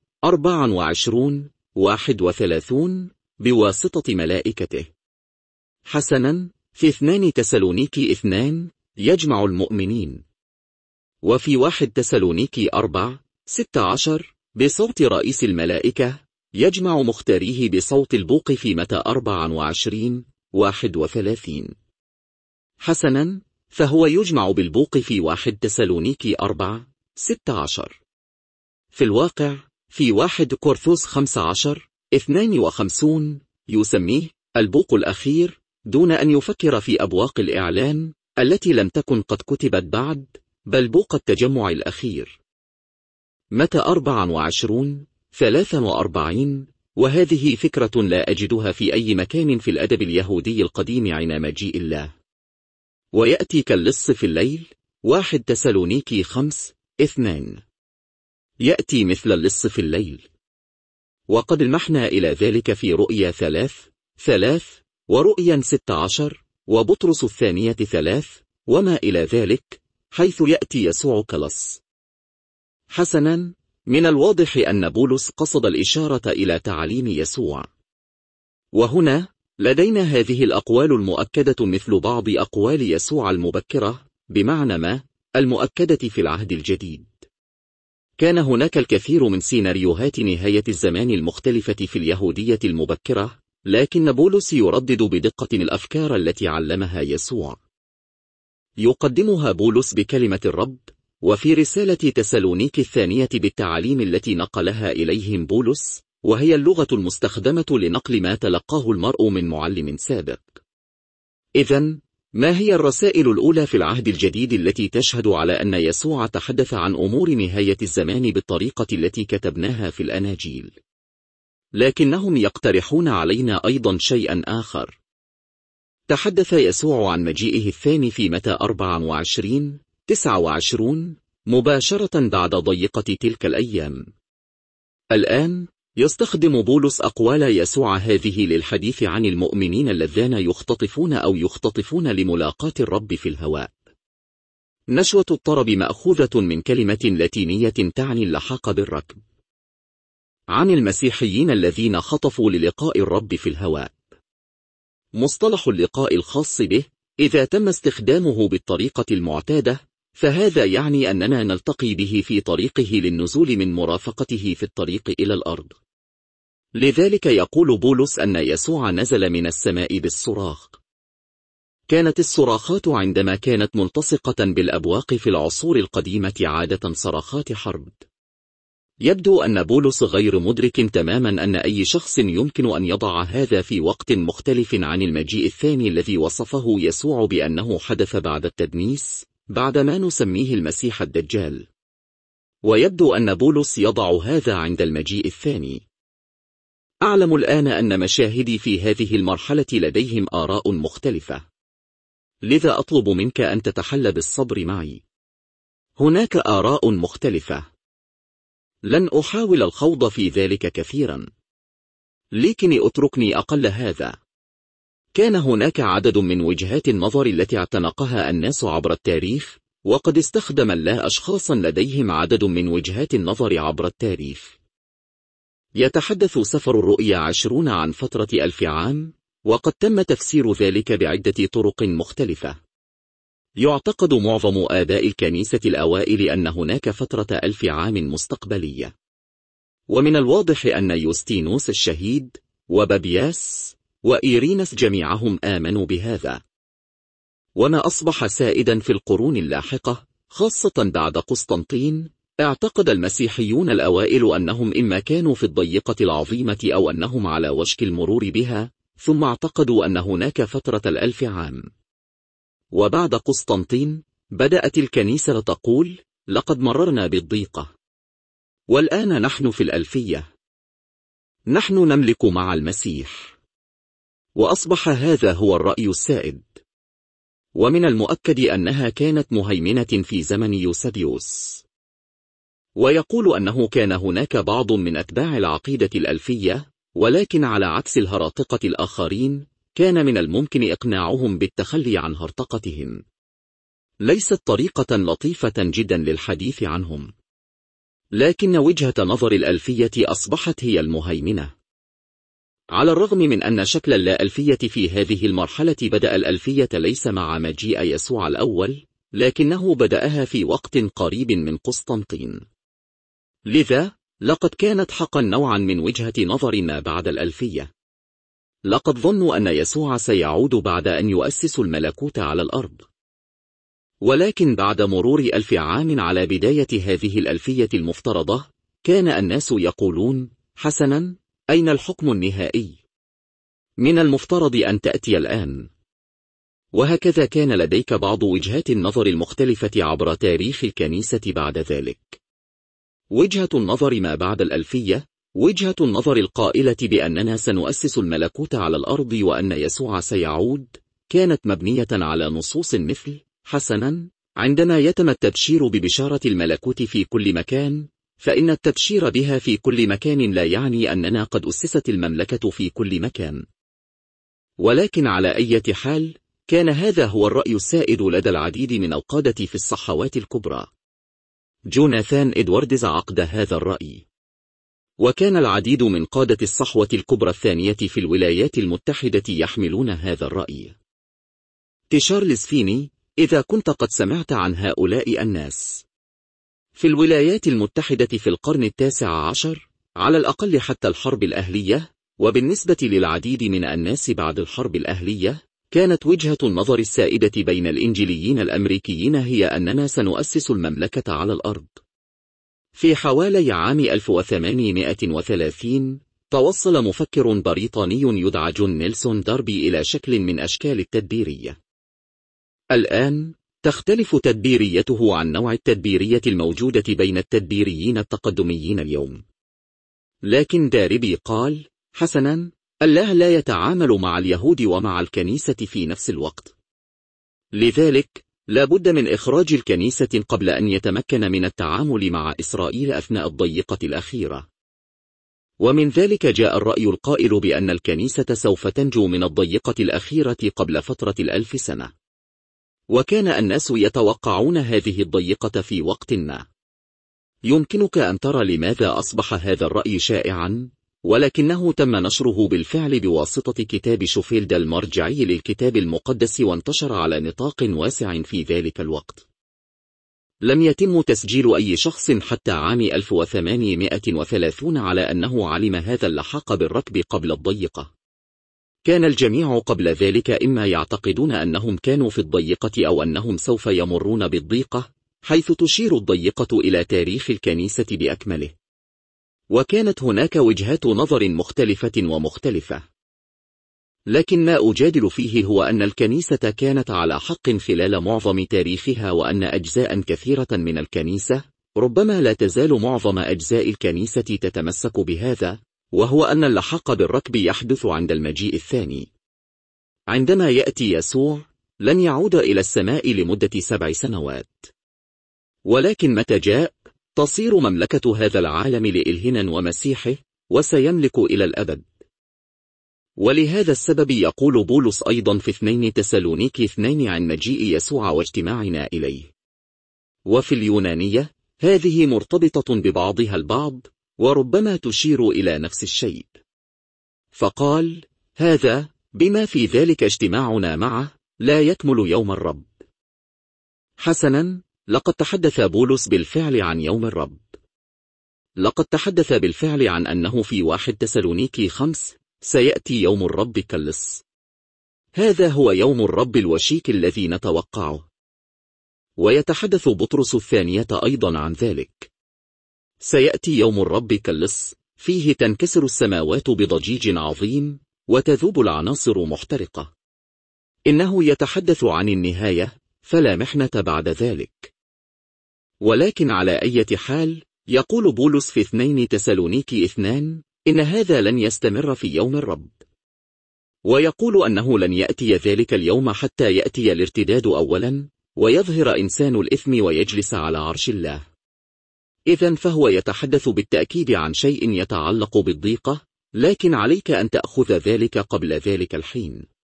24:31 بواسطة ملائكته. حسنا، في 2 تسالونيكي 2 يجمع المؤمنين. وفي 1 تسالونيكي 4:16 بصوت رئيس الملائكة يجمع مختاريه بصوت البوق في متى 24:31. حسنا، فهو يجمع بالبوق في 1 تسالونيكي 4:16. في الواقع، في 1 كورنثوس 15:52 يسميه البوق الأخير، دون أن يفكر في أبواق الإعلان التي لم تكن قد كتبت بعد، بل بوق التجمع الأخير. متى 24:43. وهذه فكرة لا أجدها في أي مكان في الأدب اليهودي القديم عن مجيء الله. ويأتي كاللص في الليل. 1 تسالونيكي 5:2. يأتي مثل اللص في الليل. وقد المحنا إلى ذلك في رؤيا 3:3 ورؤيا 16 وبطرس الثانية 3 وما إلى ذلك، حيث يأتي يسوع كلص. حسنا، من الواضح أن بولس قصد الإشارة إلى تعاليم يسوع. وهنا لدينا هذه الأقوال المؤكدة مثل بعض أقوال يسوع المبكرة، بمعنى ما المؤكدة في العهد الجديد. كان هناك الكثير من سيناريوهات نهاية الزمان المختلفة في اليهودية المبكرة، لكن بولس يردد بدقة الأفكار التي علمها يسوع. يقدمها بولس بكلمة الرب، وفي رسالة تسالونيكي الثانية بالتعاليم التي نقلها إليهم بولس، وهي اللغة المستخدمة لنقل ما تلقاه المرء من معلم سابق. إذن، ما هي الرسائل الأولى في العهد الجديد التي تشهد على أن يسوع تحدث عن أمور نهاية الزمان بالطريقة التي كتبناها في الأناجيل؟ لكنهم يقترحون علينا أيضا شيئا آخر. تحدث يسوع عن مجيئه الثاني في متى 24:29 مباشرة بعد ضيقة تلك الأيام. الآن يستخدم بولس أقوال يسوع هذه للحديث عن المؤمنين الذين يختطفون لملاقاة الرب في الهواء. نشوة الطرب مأخوذة من كلمة لاتينية تعني اللحاق بالركب، عن المسيحيين الذين خطفوا للقاء الرب في الهواء. مصطلح اللقاء الخاص به، إذا تم استخدامه بالطريقة المعتادة، فهذا يعني أننا نلتقي به في طريقه للنزول من مرافقته في الطريق إلى الأرض. لذلك يقول بولس أن يسوع نزل من السماء بالصراخ. كانت الصراخات عندما كانت ملتصقة بالأبواق في العصور القديمة عادة صراخات حرب. يبدو أن بولس غير مدرك تماما أن أي شخص يمكن أن يضع هذا في وقت مختلف عن المجيء الثاني الذي وصفه يسوع بأنه حدث بعد التدنيس، بعد ما نسميه المسيح الدجال. ويبدو أن بولس يضع هذا عند المجيء الثاني. أعلم الآن أن مشاهدي في هذه المرحلة لديهم آراء مختلفة، لذا أطلب منك أن تتحلى بالصبر معي. هناك آراء مختلفة، لن أحاول الخوض في ذلك كثيرا، لكن اتركني أقل هذا. كان هناك عدد من وجهات النظر التي اعتنقها الناس عبر التاريخ، وقد استخدم الله أشخاصا لديهم عدد من وجهات النظر عبر التاريخ. يتحدث سفر الرؤيا 20 عن فترة 1000 عام، وقد تم تفسير ذلك بعدة طرق مختلفة. يعتقد معظم آباء الكنيسة الأوائل أن هناك فترة 1000 عام مستقبلية، ومن الواضح أن يوستينوس الشهيد وبابياس وإيرينس جميعهم آمنوا بهذا. وما أصبح سائدا في القرون اللاحقة، خاصة بعد قسطنطين، اعتقد المسيحيون الأوائل أنهم إما كانوا في الضيقة العظيمة أو أنهم على وشك المرور بها، ثم اعتقدوا أن هناك فترة 1000 عام. وبعد قسطنطين بدأت الكنيسة تقول لقد مررنا بالضيقة، والآن نحن في الألفية، نحن نملك مع المسيح. وأصبح هذا هو الرأي السائد، ومن المؤكد أنها كانت مهيمنة في زمن يوسبيوس. ويقول أنه كان هناك بعض من أتباع العقيدة الألفية، ولكن على عكس الهراطقة الآخرين كان من الممكن إقناعهم بالتخلي عن هرطقتهم. ليست طريقة لطيفة جدا للحديث عنهم، لكن وجهة نظر الألفية أصبحت هي المهيمنة. على الرغم من أن شكل اللا ألفية في هذه المرحلة بدأ الألفية ليس مع مجيء يسوع الأول، لكنه بدأها في وقت قريب من قسطنطين. لذا لقد كانت حقا نوعا من وجهة نظر ما بعد الألفية. لقد ظنوا أن يسوع سيعود بعد أن يؤسس الملكوت على الأرض. ولكن بعد مرور 1000 عام على بداية هذه الألفية المفترضة، كان الناس يقولون: حسنا، أين الحكم النهائي؟ من المفترض أن تأتي الآن. وهكذا كان لديك بعض وجهات النظر المختلفة عبر تاريخ الكنيسة بعد ذلك. وجهة النظر ما بعد الألفية، وجهة النظر القائلة بأننا سنؤسس الملكوت على الأرض وأن يسوع سيعود، كانت مبنية على نصوص مثل: حسنا، عندما يتم التبشير ببشارة الملكوت في كل مكان، فإن التبشير بها في كل مكان لا يعني أننا قد أسست المملكة في كل مكان. ولكن على أي حال، كان هذا هو الرأي السائد لدى العديد من القادة في الصحوات الكبرى. جوناثان إدواردز عقد هذا الرأي، وكان العديد من قادة الصحوة الكبرى الثانية في الولايات المتحدة يحملون هذا الرأي. تشارلز فيني، إذا كنت قد سمعت عن هؤلاء الناس في الولايات المتحدة في القرن 19، على الأقل حتى الحرب الأهلية، وبالنسبة للعديد من الناس بعد الحرب الأهلية، كانت وجهة النظر السائدة بين الإنجيليين الأمريكيين هي أننا سنؤسس المملكة على الأرض. في حوالي عام 1830 توصل مفكر بريطاني يدعى جون نيلسون داربي إلى شكل من أشكال التدبيرية. الآن تختلف تدبيريته عن نوع التدبيرية الموجودة بين التدبيريين التقدميين اليوم. لكن داربي قال: حسنا، الله لا يتعامل مع اليهود ومع الكنيسة في نفس الوقت. لذلك لا بد من إخراج الكنيسة قبل أن يتمكن من التعامل مع إسرائيل أثناء الضيقة الأخيرة. ومن ذلك جاء الرأي القائل بأن الكنيسة سوف تنجو من الضيقة الأخيرة قبل فترة 1000 سنة. وكان الناس يتوقعون هذه الضيقة في وقت ما. يمكنك أن ترى لماذا أصبح هذا الرأي شائعا، ولكنه تم نشره بالفعل بواسطة كتاب شوفيلد المرجعي للكتاب المقدس، وانتشر على نطاق واسع في ذلك الوقت. لم يتم تسجيل أي شخص حتى عام 1830 على أنه علم هذا اللحاق بالركب قبل الضيقة. كان الجميع قبل ذلك إما يعتقدون أنهم كانوا في الضيقة أو أنهم سوف يمرون بالضيقة، حيث تشير الضيقة إلى تاريخ الكنيسة بأكمله. وكانت هناك وجهات نظر مختلفة ومختلفة. لكن ما أجادل فيه هو أن الكنيسة كانت على حق خلال معظم تاريخها، وأن أجزاء كثيرة من الكنيسة، ربما لا تزال معظم أجزاء الكنيسة تتمسك بهذا، وهو أن اللحاق بالركب يحدث عند المجيء الثاني. عندما يأتي يسوع لن يعود إلى السماء لمدة 7 سنوات، ولكن متى جاء تصير مملكة هذا العالم لإلهنا ومسيحه، وسيملك إلى الأبد. ولهذا السبب يقول بولس أيضا في 2 تسالونيكي 2 عن مجيء يسوع واجتماعنا إليه. وفي اليونانية هذه مرتبطة ببعضها البعض، وربما تشير إلى نفس الشيء. فقال: هذا بما في ذلك اجتماعنا معه لا يكمل يوم الرب. حسنا، لقد تحدث بولس بالفعل عن يوم الرب. لقد تحدث بالفعل عن أنه في 1 تسالونيكي 5 سيأتي يوم الرب كاللص. هذا هو يوم الرب الوشيك الذي نتوقعه. ويتحدث بطرس الثانية أيضا عن ذلك. سيأتي يوم الرب كاللص، فيه تنكسر السماوات بضجيج عظيم، وتذوب العناصر محترقة. إنه يتحدث عن النهاية، فلا محنة بعد ذلك. ولكن على أي حال، يقول بولس في 2 تسالونيكي 2 إن هذا لن يستمر في يوم الرب، ويقول أنه لن يأتي ذلك اليوم حتى يأتي الارتداد أولا، ويظهر إنسان الإثم ويجلس على عرش الله. إذن فهو يتحدث بالتأكيد عن شيء يتعلق بالضيقة، لكن عليك أن تأخذ ذلك قبل ذلك الحين.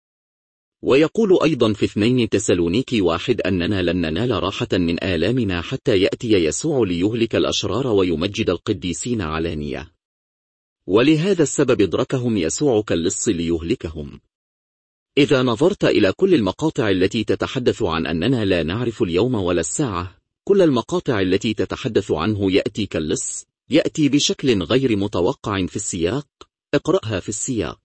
ويقول أيضا في 2 تسالونيكي 1 أننا لن ننال راحة من آلامنا حتى يأتي يسوع ليهلك الأشرار ويمجد القديسين علانية. ولهذا السبب ادركهم يسوع كاللص ليهلكهم. إذا نظرت إلى كل المقاطع التي تتحدث عن أننا لا نعرف اليوم ولا الساعة، كل المقاطع التي تتحدث عنه يأتي كاللص، يأتي بشكل غير متوقع في السياق. اقرأها في السياق.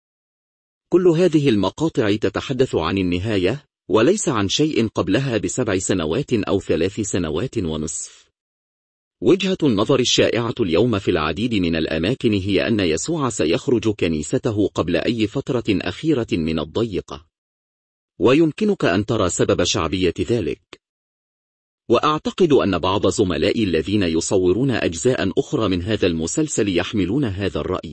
كل هذه المقاطع تتحدث عن النهاية، وليس عن شيء قبلها ب7 سنوات أو 3 سنوات ونصف. وجهة النظر الشائعة اليوم في العديد من الأماكن هي أن يسوع سيخرج كنيسته قبل أي فترة أخيرة من الضيقة. ويمكنك أن ترى سبب شعبية ذلك. وأعتقد أن بعض زملائي الذين يصورون أجزاء أخرى من هذا المسلسل يحملون هذا الرأي.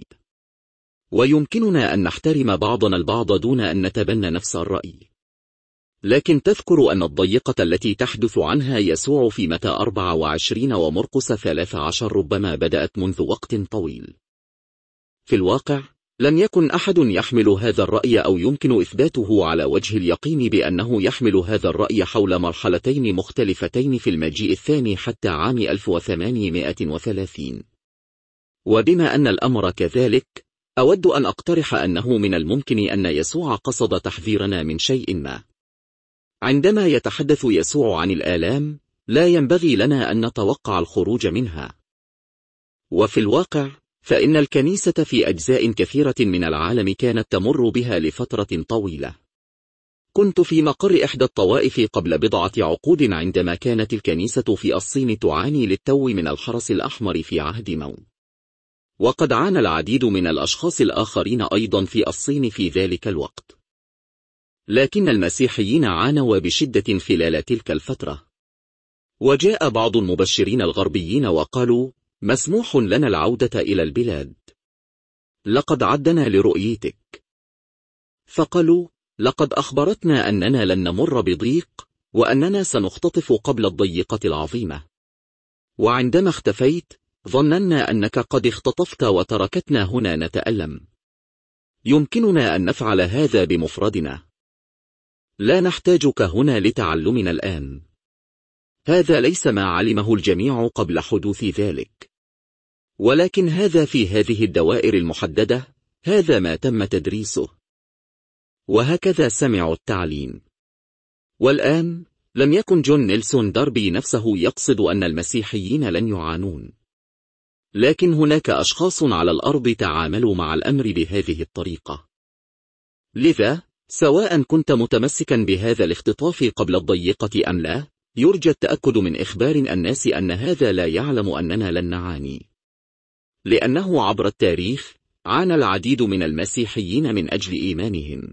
ويمكننا أن نحترم بعضنا البعض دون أن نتبنى نفس الرأي. لكن تذكر أن الضيقة التي تحدث عنها يسوع في متى 24 ومرقس 13 ربما بدأت منذ وقت طويل. في الواقع، لم يكن أحد يحمل هذا الرأي أو يمكن إثباته على وجه اليقين بأنه يحمل هذا الرأي حول مرحلتين مختلفتين في المجيء الثاني حتى عام 1830. وبما أن الأمر كذلك، أود أن أقترح أنه من الممكن أن يسوع قصد تحذيرنا من شيء ما. عندما يتحدث يسوع عن الآلام، لا ينبغي لنا أن نتوقع الخروج منها. وفي الواقع، فإن الكنيسة في أجزاء كثيرة من العالم كانت تمر بها لفترة طويلة. كنت في مقر إحدى الطوائف قبل بضعة عقود عندما كانت الكنيسة في الصين تعاني للتو من الحرس الأحمر في عهد ماو. وقد عانى العديد من الأشخاص الآخرين أيضا في الصين في ذلك الوقت. لكن المسيحيين عانوا بشدة خلال تلك الفترة. وجاء بعض المبشرين الغربيين وقالوا: مسموح لنا العودة إلى البلاد. لقد عدنا لرؤيتك. فقالوا: لقد أخبرتنا أننا لن نمر بضيق، وأننا سنختطف قبل الضيقة العظيمة. وعندما اختفيت، ظننا أنك قد اختطفت وتركتنا هنا نتألم. يمكننا أن نفعل هذا بمفردنا. لا نحتاجك هنا لتعلمنا الآن. هذا ليس ما علمه الجميع قبل حدوث ذلك. ولكن هذا في هذه الدوائر المحددة، هذا ما تم تدريسه. وهكذا سمعوا التعليم. والآن، لم يكن جون نيلسون داربي نفسه يقصد أن المسيحيين لن يعانون. لكن هناك أشخاص على الأرض تعاملوا مع الأمر بهذه الطريقة. لذا، سواء كنت متمسكا بهذا الاختطاف قبل الضيقة أم لا، يرجى التأكد من إخبار الناس أن هذا لا يعلم أننا لن نعاني. لأنه عبر التاريخ عانى العديد من المسيحيين من أجل إيمانهم.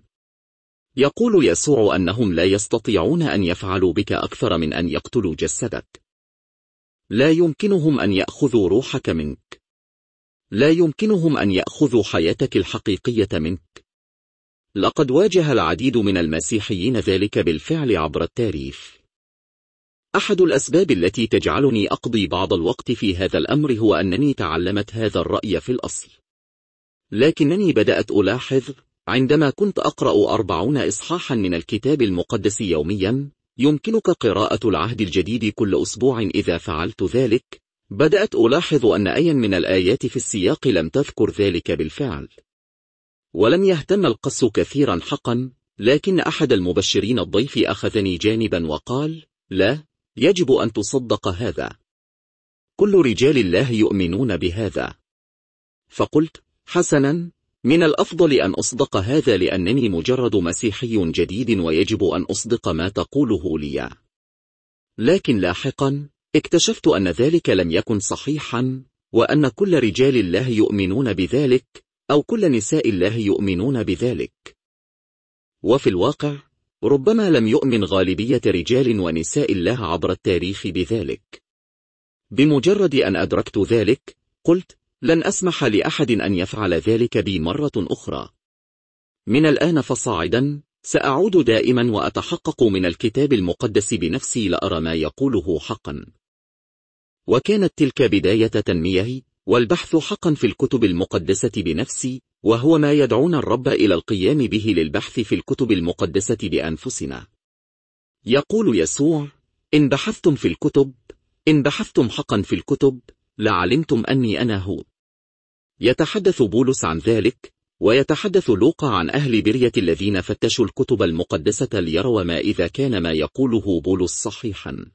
يقول يسوع أنهم لا يستطيعون أن يفعلوا بك أكثر من أن يقتلوا جسدك. لا يمكنهم أن يأخذوا روحك منك. لا يمكنهم أن يأخذوا حياتك الحقيقية منك. لقد واجه العديد من المسيحيين ذلك بالفعل عبر التاريخ. أحد الأسباب التي تجعلني أقضي بعض الوقت في هذا الأمر هو أنني تعلمت هذا الرأي في الأصل، لكنني بدأت ألاحظ عندما كنت أقرأ 40 إصحاحا من الكتاب المقدس يوميا، يمكنك قراءة العهد الجديد كل أسبوع. إذا فعلت ذلك بدأت ألاحظ أن أي من الآيات في السياق لم تذكر ذلك بالفعل، ولم يهتم القس كثيرا حقا. لكن أحد المبشرين الضيف أخذني جانبا وقال: لا، يجب أن تصدق هذا، كل رجال الله يؤمنون بهذا. فقلت: حسنا، من الأفضل أن أصدق هذا لأنني مجرد مسيحي جديد ويجب أن أصدق ما تقوله لي. لكن لاحقا اكتشفت أن ذلك لم يكن صحيحا، وأن كل رجال الله يؤمنون بذلك، أو كل نساء الله يؤمنون بذلك. وفي الواقع ربما لم يؤمن غالبية رجال ونساء الله عبر التاريخ بذلك. بمجرد أن أدركت ذلك قلت: لن أسمح لأحد أن يفعل ذلك بي مرة أخرى. من الآن فصاعدا سأعود دائما وأتحقق من الكتاب المقدس بنفسي لأرى ما يقوله حقا. وكانت تلك بداية تنميهي والبحث حقا في الكتب المقدسة بنفسي، وهو ما يدعونا الرب إلى القيام به للبحث في الكتب المقدسة بأنفسنا. يقول يسوع: إن بحثتم في الكتب، إن بحثتم حقا في الكتب، لعلمتم أني أنا هو. يتحدث بولس عن ذلك، ويتحدث لوقا عن أهل برية الذين فتشوا الكتب المقدسة ليروا ما إذا كان ما يقوله بولس صحيحا.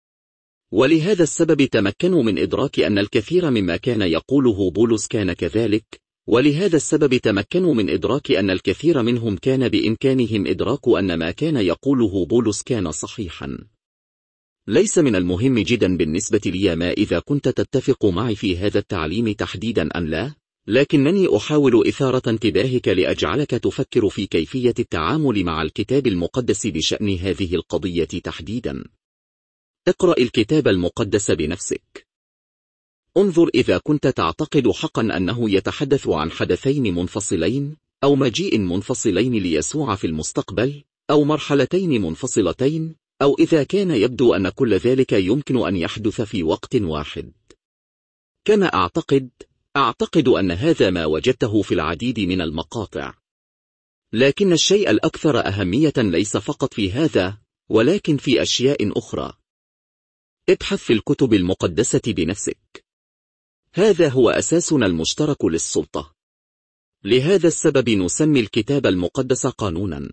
ولهذا السبب تمكنوا من إدراك أن الكثير مما كان يقوله بولس كان كذلك، ولهذا السبب تمكنوا من إدراك أن الكثير منهم كان بإمكانهم إدراك أن ما كان يقوله بولس كان صحيحا. ليس من المهم جدا بالنسبة لي ما إذا كنت تتفق معي في هذا التعليم تحديدا أم لا، لكنني أحاول إثارة انتباهك لأجعلك تفكر في كيفية التعامل مع الكتاب المقدس بشأن هذه القضية تحديدا. اقرأ الكتاب المقدس بنفسك. انظر إذا كنت تعتقد حقا أنه يتحدث عن حدثين منفصلين، أو مجيء منفصلين ليسوع في المستقبل، أو مرحلتين منفصلتين، أو إذا كان يبدو أن كل ذلك يمكن أن يحدث في وقت واحد. كما أعتقد أن هذا ما وجدته في العديد من المقاطع. لكن الشيء الأكثر أهمية ليس فقط في هذا، ولكن في أشياء أخرى. ابحث في الكتب المقدسة بنفسك. هذا هو أساسنا المشترك للسلطة. لهذا السبب نسمي الكتاب المقدس قانونا.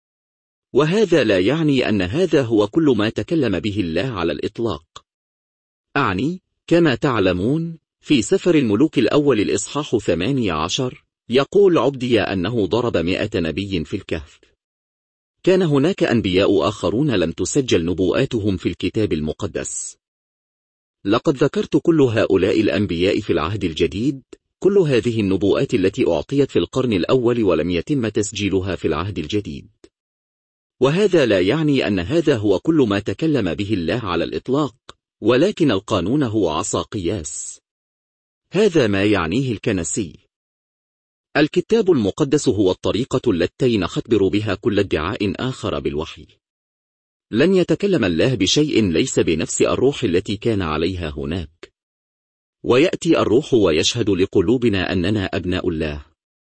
وهذا لا يعني أن هذا هو كل ما تكلم به الله على الإطلاق. أعني كما تعلمون في سفر الملوك الأول الإصحاح 18 يقول عبدي أنه ضرب 100 نبي في الكهف. كان هناك أنبياء آخرون لم تسجل نبوءاتهم في الكتاب المقدس. لقد ذكرت كل هؤلاء الأنبياء في العهد الجديد، كل هذه النبوءات التي أعطيت في القرن الأول ولم يتم تسجيلها في العهد الجديد. وهذا لا يعني أن هذا هو كل ما تكلم به الله على الإطلاق، ولكن القانون هو عصا قياس. هذا ما يعنيه الكنسي. الكتاب المقدس هو الطريقة التي نختبر بها كل ادعاء آخر بالوحي. لن يتكلم الله بشيء ليس بنفس الروح التي كان عليها هناك. ويأتي الروح ويشهد لقلوبنا أننا أبناء الله.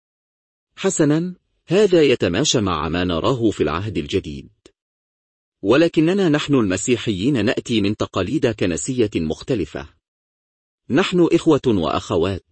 حسنا، هذا يتماشى مع ما نراه في العهد الجديد. ولكننا نحن المسيحيين نأتي من تقاليد كنسية مختلفة. نحن إخوة وأخوات.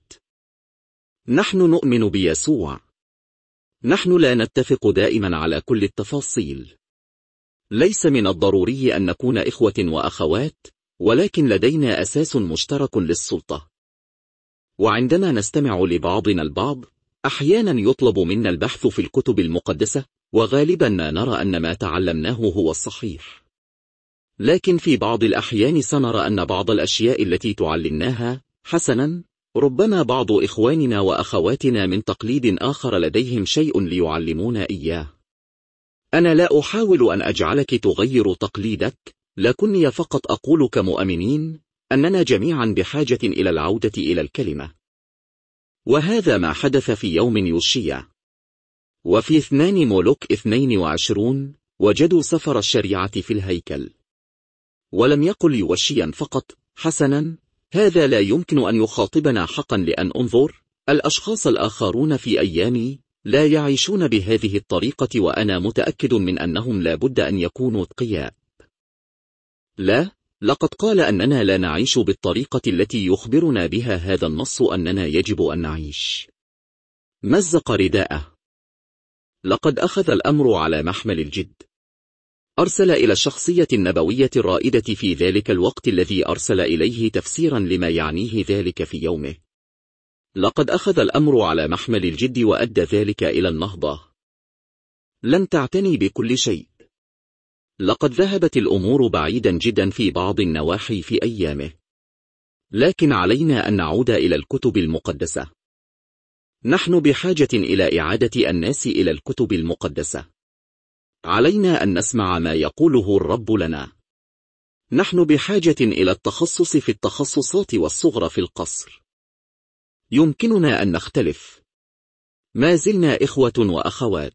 نحن نؤمن بيسوع. نحن لا نتفق دائما على كل التفاصيل. ليس من الضروري أن نكون إخوة وأخوات، ولكن لدينا أساس مشترك للسلطة. وعندما نستمع لبعضنا البعض، أحيانا يطلب منا البحث في الكتب المقدسة، وغالبا ما نرى أن ما تعلمناه هو الصحيح. لكن في بعض الأحيان سنرى أن بعض الأشياء التي تعلمناها حسنا ربما بعض إخواننا وأخواتنا من تقليد آخر لديهم شيء ليعلمونا إياه. أنا لا أحاول أن أجعلك تغير تقليدك، لكني فقط أقول كمؤمنين أننا جميعا بحاجة إلى العودة إلى الكلمة. وهذا ما حدث في يوم يوشيا. وفي 2 ملوك 22 وجدوا سفر الشريعة في الهيكل. ولم يقل يوشيا فقط: حسنا، هذا لا يمكن أن يخاطبنا حقا، لأن انظر، الأشخاص الآخرون في أيامي لا يعيشون بهذه الطريقة، وأنا متأكد من أنهم لا بد أن يكونوا أتقياء. لا، لقد قال أننا لا نعيش بالطريقة التي يخبرنا بها هذا النص أننا يجب أن نعيش. مزق رداءه. لقد أخذ الأمر على محمل الجد. أرسل إلى الشخصية النبوية الرائدة في ذلك الوقت الذي أرسل إليه تفسيرا لما يعنيه ذلك في يومه. لقد أخذ الأمر على محمل الجد وأدى ذلك إلى النهضة. لن تعتني بكل شيء. لقد ذهبت الأمور بعيدا جدا في بعض النواحي في أيامه. لكن علينا أن نعود إلى الكتب المقدسة. نحن بحاجة إلى إعادة الناس إلى الكتب المقدسة. علينا أن نسمع ما يقوله الرب لنا. نحن بحاجة إلى التخصص في التخصصات والصغر في القصر. يمكننا أن نختلف. ما زلنا إخوة وأخوات.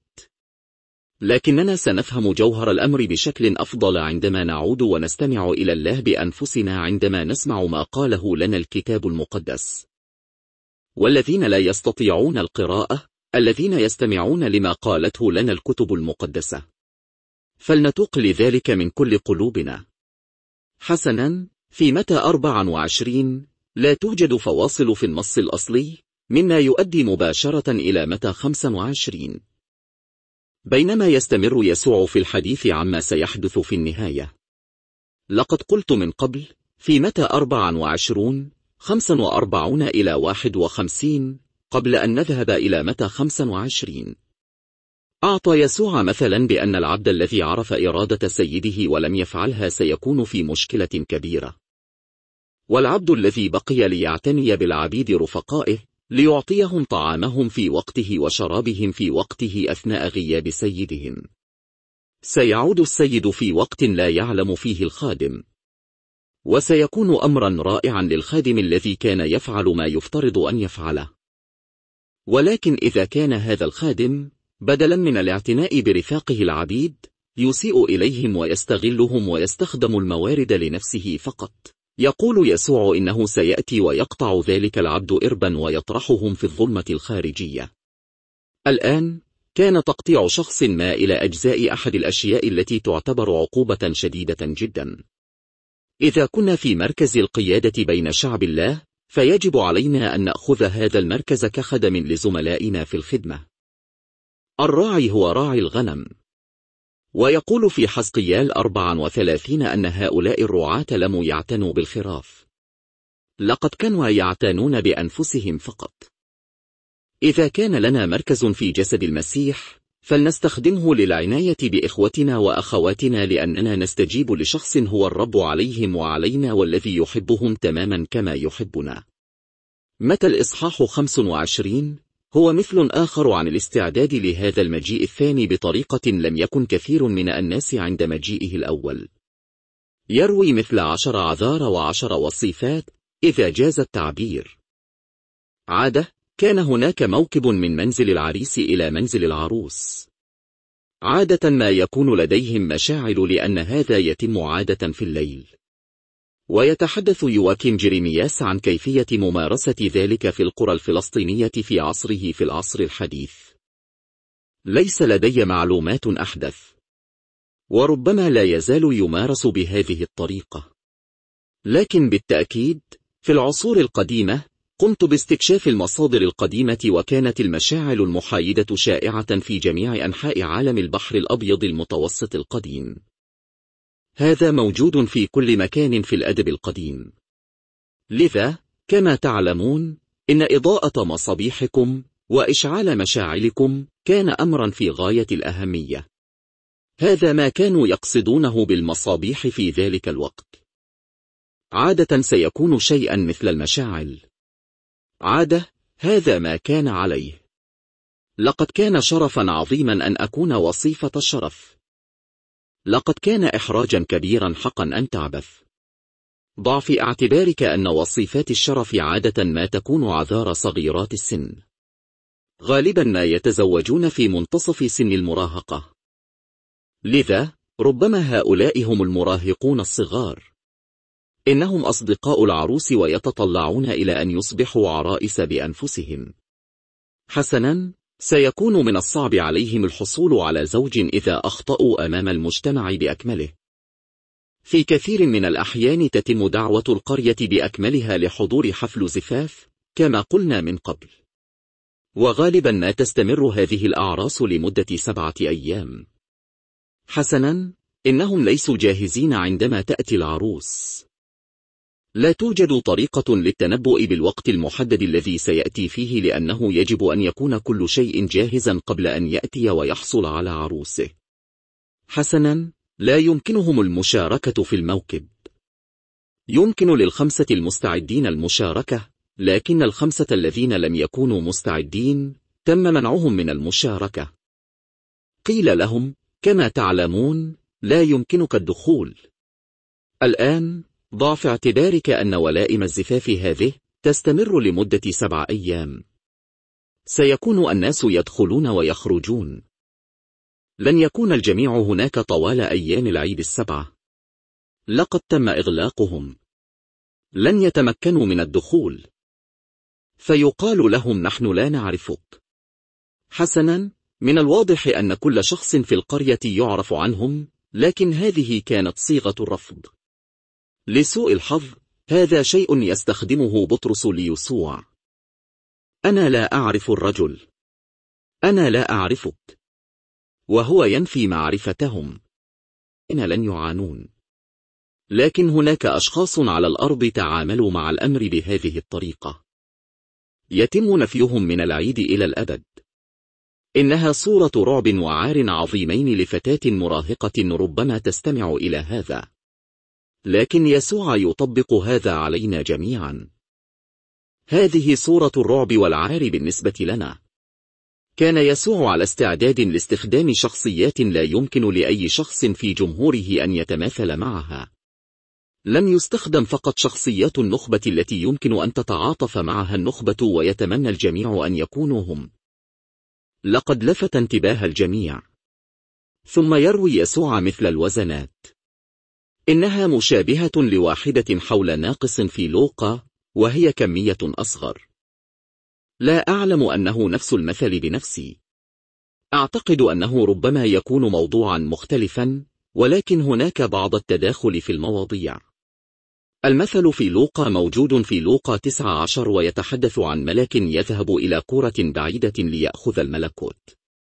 لكننا سنفهم جوهر الأمر بشكل أفضل عندما نعود ونستمع إلى الله بأنفسنا، عندما نسمع ما قاله لنا الكتاب المقدس. والذين لا يستطيعون القراءة، الذين يستمعون لما قالته لنا الكتب المقدسة. فلنتوق لذلك من كل قلوبنا. حسنا، في متى 24 لا توجد فواصل في النص الأصلي، مما يؤدي مباشرة إلى متى 25. بينما يستمر يسوع في الحديث عما سيحدث في النهاية. لقد قلت من قبل، في متى 24 45 إلى 51، قبل أن نذهب إلى متى 25. أعطى يسوع مثلا بأن العبد الذي عرف إرادة سيده ولم يفعلها سيكون في مشكلة كبيرة. والعبد الذي بقي ليعتني بالعبيد رفقائه، ليعطيهم طعامهم في وقته وشرابهم في وقته أثناء غياب سيدهم. سيعود السيد في وقت لا يعلم فيه الخادم. وسيكون أمرا رائعا للخادم الذي كان يفعل ما يفترض أن يفعله. ولكن إذا كان هذا الخادم بدلا من الاعتناء برفاقه العبيد يسيء إليهم ويستغلهم ويستخدم الموارد لنفسه فقط، يقول يسوع إنه سيأتي ويقطع ذلك العبد إربا ويطرحهم في الظلمة الخارجية. الآن كان تقطيع شخص ما إلى أجزاء أحد الأشياء التي تعتبر عقوبة شديدة جدا. إذا كنا في مركز القيادة بين شعب الله، فيجب علينا أن نأخذ هذا المركز كخدم لزملائنا في الخدمة. الراعي هو راعي الغنم. ويقول في حزقيال 34 أن هؤلاء الرعاة لم يعتنوا بالخراف. لقد كانوا يعتنون بأنفسهم فقط. إذا كان لنا مركز في جسد المسيح، فلنستخدمه للعناية بإخوتنا وأخواتنا، لأننا نستجيب لشخص هو الرب عليهم وعلينا، والذي يحبهم تماما كما يحبنا. متى الإصحاح 25 هو مثل آخر عن الاستعداد لهذا المجيء الثاني بطريقة لم يكن كثير من الناس عند مجيئه الأول. يروي مثل 10 أعذار و10 وصيفات إذا جاز التعبير. عادة كان هناك موكب من منزل العريس إلى منزل العروس. عادة ما يكون لديهم مشاعل، لأن هذا يتم عادة في الليل. ويتحدث يواكيم جيريمياس عن كيفية ممارسة ذلك في القرى الفلسطينية في عصره في العصر الحديث. ليس لدي معلومات أحدث، وربما لا يزال يمارس بهذه الطريقة. لكن بالتأكيد في العصور القديمة قمت باستكشاف المصادر القديمة، وكانت المشاعل المحايدة شائعة في جميع أنحاء عالم البحر الأبيض المتوسط القديم. هذا موجود في كل مكان في الأدب القديم. لذا كما تعلمون إن إضاءة مصابيحكم وإشعال مشاعلكم كان أمرا في غاية الأهمية. هذا ما كانوا يقصدونه بالمصابيح في ذلك الوقت. عادة سيكون شيئا مثل المشاعل. عادة، هذا ما كان عليه. لقد كان شرفا عظيما أن أكون وصيفة الشرف. لقد كان إحراجا كبيرا حقا أن تعبث. ضع في اعتبارك أن وصيفات الشرف عادة ما تكون عذار صغيرات السن، غالبا ما يتزوجون في منتصف سن المراهقة. لذا ربما هؤلاء هم المراهقون الصغار. إنهم أصدقاء العروس ويتطلعون إلى أن يصبحوا عرائس بأنفسهم. حسنا، سيكون من الصعب عليهم الحصول على زوج إذا أخطأوا أمام المجتمع بأكمله. في كثير من الأحيان تتم دعوة القرية بأكملها لحضور حفل زفاف كما قلنا من قبل، وغالبا ما تستمر هذه الأعراس لمدة 7 أيام. حسنا، إنهم ليسوا جاهزين عندما تأتي العروس. لا توجد طريقة للتنبؤ بالوقت المحدد الذي سيأتي فيه، لأنه يجب أن يكون كل شيء جاهزا قبل أن يأتي ويحصل على عروسه. حسنا، لا يمكنهم المشاركة في الموكب. يمكن لل5 المستعدين المشاركة، لكن ال5 الذين لم يكونوا مستعدين تم منعهم من المشاركة. قيل لهم: كما تعلمون لا يمكنك الدخول. الآن ضع في اعتبارك أن ولائم الزفاف هذه تستمر لمدة 7 أيام. سيكون الناس يدخلون ويخرجون. لن يكون الجميع هناك طوال أيام العيد 7. لقد تم إغلاقهم. لن يتمكنوا من الدخول. فيقال لهم: نحن لا نعرفك. حسنا، من الواضح أن كل شخص في القرية يعرف عنهم، لكن هذه كانت صيغة الرفض. لسوء الحظ، هذا شيء يستخدمه بطرس ليسوع. أنا لا أعرف الرجل. أنا لا أعرفك. وهو ينفي معرفتهم. إن لن يعانون. لكن هناك أشخاص على الأرض تعاملوا مع الأمر بهذه الطريقة. يتم نفيهم من العيد إلى الأبد. إنها صورة رعب وعار عظيمين لفتاة مراهقة ربما تستمع إلى هذا. لكن يسوع يطبق هذا علينا جميعا. هذه صورة الرعب والعار بالنسبة لنا. كان يسوع على استعداد لاستخدام شخصيات لا يمكن لأي شخص في جمهوره أن يتماثل معها. لم يستخدم فقط شخصيات النخبة التي يمكن أن تتعاطف معها النخبة ويتمنى الجميع أن يكونوا هم. لقد لفت انتباه الجميع. ثم يروي يسوع مثل الوزنات. إنها مشابهة لواحدة حول ناقص في لوقا، وهي كمية أصغر. لا أعلم أنه نفس المثل بنفسي. أعتقد أنه ربما يكون موضوعا مختلفا، ولكن هناك بعض التداخل في المواضيع. المثل في لوقا موجود في لوقا 19 ويتحدث عن ملك يذهب إلى قرى بعيدة ليأخذ الملكوت.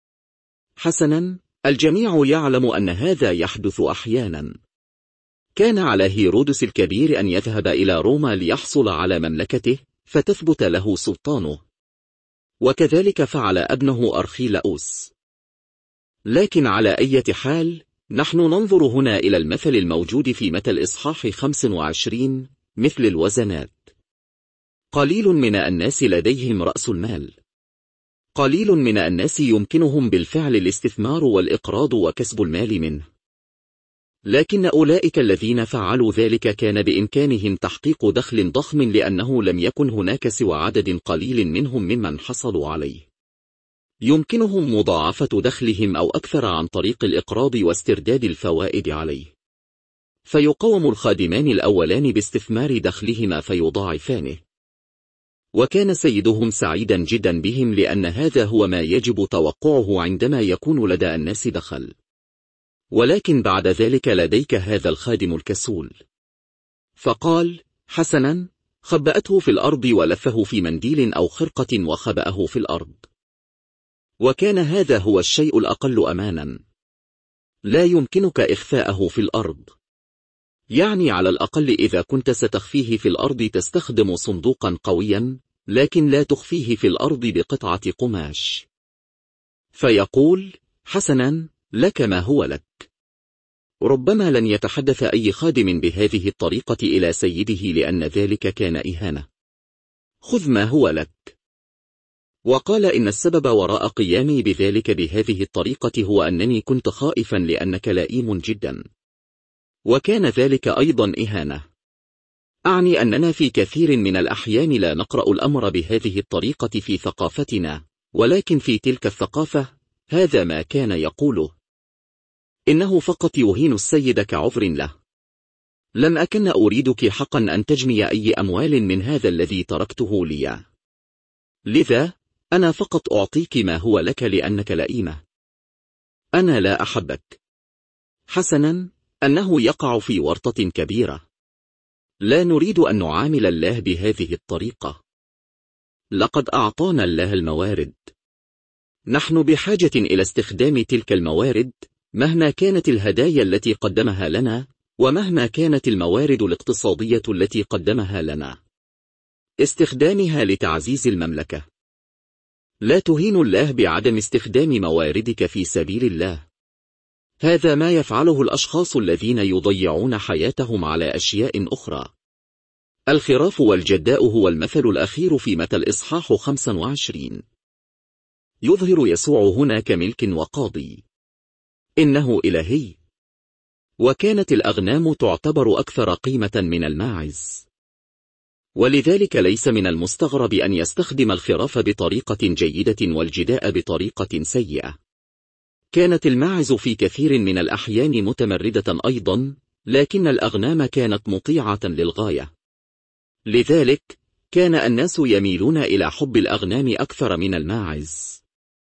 حسنا، الجميع يعلم أن هذا يحدث أحيانا. كان على هيرودس الكبير أن يذهب إلى روما ليحصل على مملكته فتثبت له سلطانه، وكذلك فعل ابنه أرخيلاؤوس. لكن على أي حال، نحن ننظر هنا إلى المثل الموجود في متى الإصحاح 25 مثل الوزنات. قليل من الناس لديهم رأس المال. قليل من الناس يمكنهم بالفعل الاستثمار والإقراض وكسب المال منه. لكن أولئك الذين فعلوا ذلك كان بإمكانهم تحقيق دخل ضخم، لأنه لم يكن هناك سوى عدد قليل منهم ممن حصلوا عليه. يمكنهم مضاعفة دخلهم أو أكثر عن طريق الإقراض واسترداد الفوائد عليه. فيقوم الخادمان الأولان باستثمار دخلهما فيضاعفانه. وكان سيدهم سعيدا جدا بهم، لأن هذا هو ما يجب توقعه عندما يكون لدى الناس دخل. ولكن بعد ذلك لديك هذا الخادم الكسول. فقال: حسنا، خبأته في الأرض ولفه في منديل أو خرقة وخبأه في الأرض. وكان هذا هو الشيء الأقل أمانا. لا يمكنك إخفاءه في الأرض. يعني على الأقل إذا كنت ستخفيه في الأرض تستخدم صندوقا قويا، لكن لا تخفيه في الأرض بقطعة قماش. فيقول: حسنا، لك ما هو لك. ربما لن يتحدث أي خادم بهذه الطريقة إلى سيده، لأن ذلك كان إهانة. خذ ما هو لك. وقال إن السبب وراء قيامي بذلك بهذه الطريقة هو أنني كنت خائفا لأنك لئيم جدا، وكان ذلك أيضا إهانة. أعني أننا في كثير من الأحيان لا نقرأ الأمر بهذه الطريقة في ثقافتنا، ولكن في تلك الثقافة هذا ما كان يقوله. إنه فقط يهين السيد كعذر له. لم أكن أريدك حقا أن تجني أي أموال من هذا الذي تركته لي، لذا أنا فقط أعطيك ما هو لك لأنك لئيمة. أنا لا أحبك. حسنا، أنه يقع في ورطة كبيرة. لا نريد أن نعامل الله بهذه الطريقة. لقد أعطانا الله الموارد. نحن بحاجة إلى استخدام تلك الموارد مهما كانت الهدايا التي قدمها لنا، ومهما كانت الموارد الاقتصادية التي قدمها لنا، استخدامها لتعزيز المملكة. لا تهين الله بعدم استخدام مواردك في سبيل الله. هذا ما يفعله الأشخاص الذين يضيعون حياتهم على أشياء أخرى. الخراف والجداء هو المثل الأخير في متى الإصحاح 25. يظهر يسوع هنا كملك وقاضي. إنه إلهي. وكانت الأغنام تعتبر أكثر قيمة من الماعز، ولذلك ليس من المستغرب أن يستخدم الخراف بطريقة جيدة والجداء بطريقة سيئة. كانت الماعز في كثير من الأحيان متمردة أيضا، لكن الأغنام كانت مطيعة للغاية. لذلك كان الناس يميلون إلى حب الأغنام أكثر من الماعز.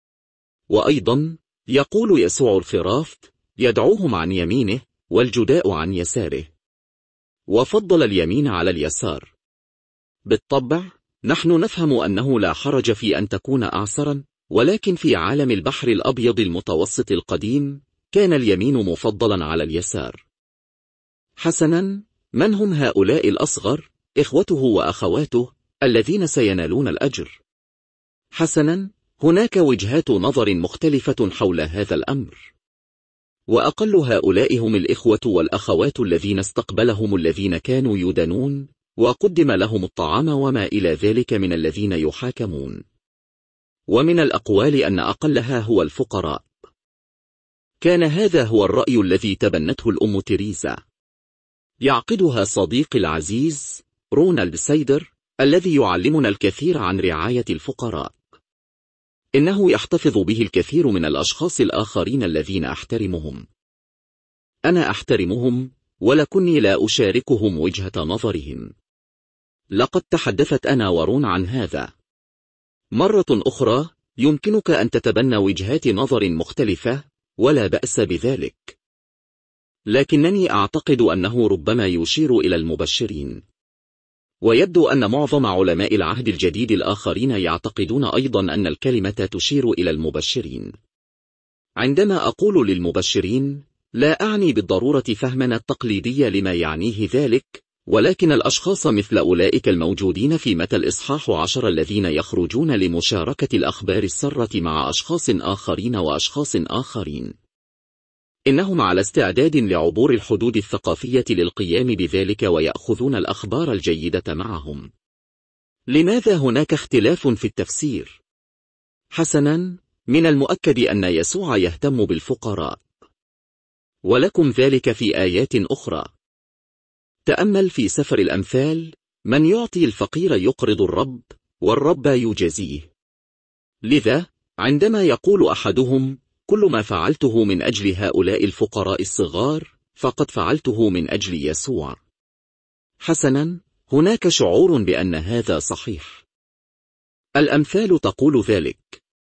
وأيضا يقول يسوع الخراف يدعوهم عن يمينه والجداء عن يساره، وفضل اليمين على اليسار. بالطبع نحن نفهم أنه لا حرج في أن تكون أعسرا، ولكن في عالم البحر الأبيض المتوسط القديم كان اليمين مفضلا على اليسار. حسنا، من هم هؤلاء الأصغر، إخوته وأخواته الذين سينالون الأجر؟ حسنا، هناك وجهات نظر مختلفة حول هذا الأمر، وأقل هؤلاء هم الإخوة والأخوات الذين استقبلهم الذين كانوا يدانون، وقدم لهم الطعام وما إلى ذلك من الذين يحاكمون. ومن الأقوال أن أقلها هو الفقراء. كان هذا هو الرأي الذي تبنته الأم تيريزا. يعقدها صديقي العزيز رونالد سايدر، الذي يعلمنا الكثير عن رعاية الفقراء. إنه يحتفظ به الكثير من الأشخاص الآخرين الذين أحترمهم. أنا أحترمهم، ولكني لا أشاركهم وجهة نظرهم. لقد تحدثت أنا ورون عن هذا. مرة أخرى يمكنك أن تتبنى وجهات نظر مختلفة، ولا بأس بذلك. لكنني أعتقد أنه ربما يشير إلى المبشرين. ويبدو أن معظم علماء العهد الجديد الآخرين يعتقدون أيضا أن الكلمة تشير إلى المبشرين. عندما أقول للمبشرين، لا أعني بالضرورة فهمنا التقليدي لما يعنيه ذلك، ولكن الأشخاص مثل أولئك الموجودين في متى الإصحاح 10 الذين يخرجون لمشاركة الأخبار السارة مع أشخاص آخرين وأشخاص آخرين. إنهم على استعداد لعبور الحدود الثقافية للقيام بذلك، ويأخذون الأخبار الجيدة معهم. لماذا هناك اختلاف في التفسير؟ حسنا، من المؤكد أن يسوع يهتم بالفقراء، ولكم ذلك في آيات أخرى. تأمل في سفر الأمثال: من يعطي الفقير يقرض الرب، والرب يجازيه. لذا عندما يقول أحدهم كل ما فعلته من أجل هؤلاء الفقراء الصغار فقد فعلته من أجل يسوع. حسنا، هناك شعور بأن هذا صحيح. الأمثال تقول ذلك.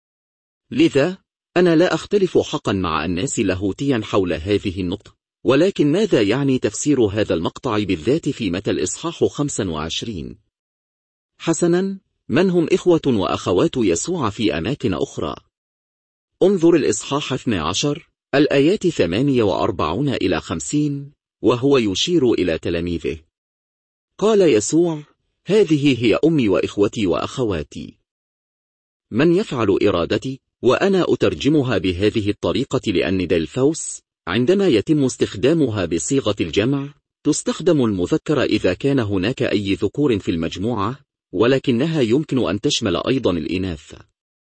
لذا أنا لا أختلف حقا مع الناس لاهوتيا حول هذه النقطة، ولكن ماذا يعني تفسير هذا المقطع بالذات في متى الإصحاح 25؟ حسنا، من هم إخوة وأخوات يسوع في أماكن أخرى؟ انظر الإصحاح 12 الآيات 48 إلى 50، وهو يشير إلى تلاميذه. قال يسوع: هذه هي أمي وإخوتي وأخواتي. من يفعل إرادتي، وأنا أترجمها بهذه الطريقة لأن ديلفوس عندما يتم استخدامها بصيغة الجمع تستخدم المذكر إذا كان هناك أي ذكور في المجموعة، ولكنها يمكن أن تشمل أيضا الإناث.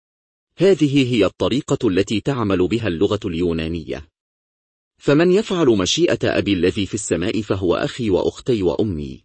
هذه هي الطريقة التي تعمل بها اللغة اليونانية. فمن يفعل مشيئة أبي الذي في السماء فهو أخي وأختي وأمي.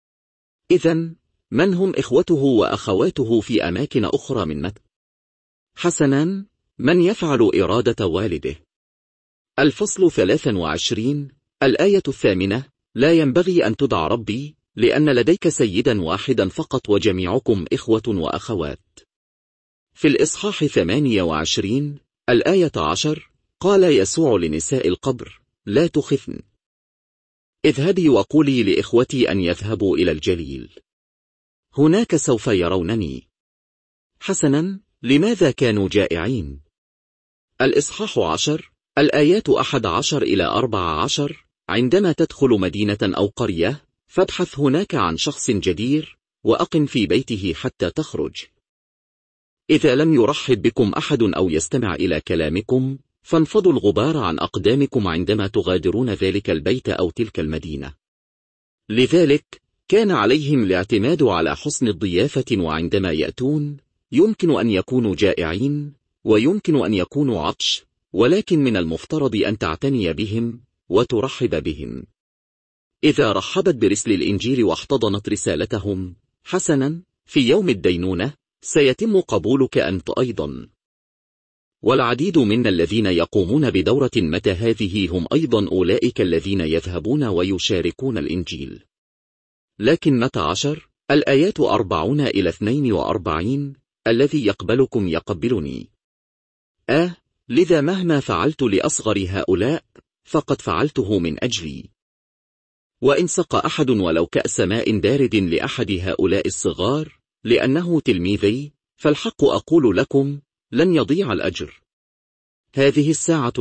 إذن من هم إخوته وأخواته في أماكن أخرى من متى؟ حسناً، من يفعل إرادة والده. الفصل 23 الآية 8 لا ينبغي أن تدع ربي لأن لديك سيدا واحدا فقط وجميعكم إخوة وأخوات. في الإصحاح 28 الآية 10 قال يسوع لنساء القبر لا تخفن، اذهبي وقولي لإخوتي أن يذهبوا إلى الجليل، هناك سوف يرونني. حسناً، لماذا كانوا جائعين؟ الإصحاح 10 الآيات 11 إلى 14 عندما تدخل مدينة أو قرية فابحث هناك عن شخص جدير وأقم في بيته حتى تخرج. إذا لم يرحب بكم أحد أو يستمع إلى كلامكم فانفضوا الغبار عن أقدامكم عندما تغادرون ذلك البيت أو تلك المدينة. لذلك كان عليهم الاعتماد على حسن الضيافة، وعندما يأتون يمكن أن يكونوا جائعين ويمكن أن يكونوا عطش، ولكن من المفترض أن تعتني بهم وترحب بهم. إذا رحبت برسل الإنجيل واحتضنت رسالتهم، حسنا، في يوم الدينونة سيتم قبولك أنت أيضا. والعديد من الذين يقومون بدورة متى هذه هم أيضا أولئك الذين يذهبون ويشاركون الإنجيل. لكن متى 10 الآيات 40 إلى 42 الذي يقبلكم يقبلني. لذا مهما فعلت لأصغر هؤلاء فقد فعلته من أجلي. وإن سقى أحد ولو كأس ماء بارد لأحد هؤلاء الصغار لأنه تلميذي، فالحق أقول لكم لن يضيع الأجر. هذه الساعة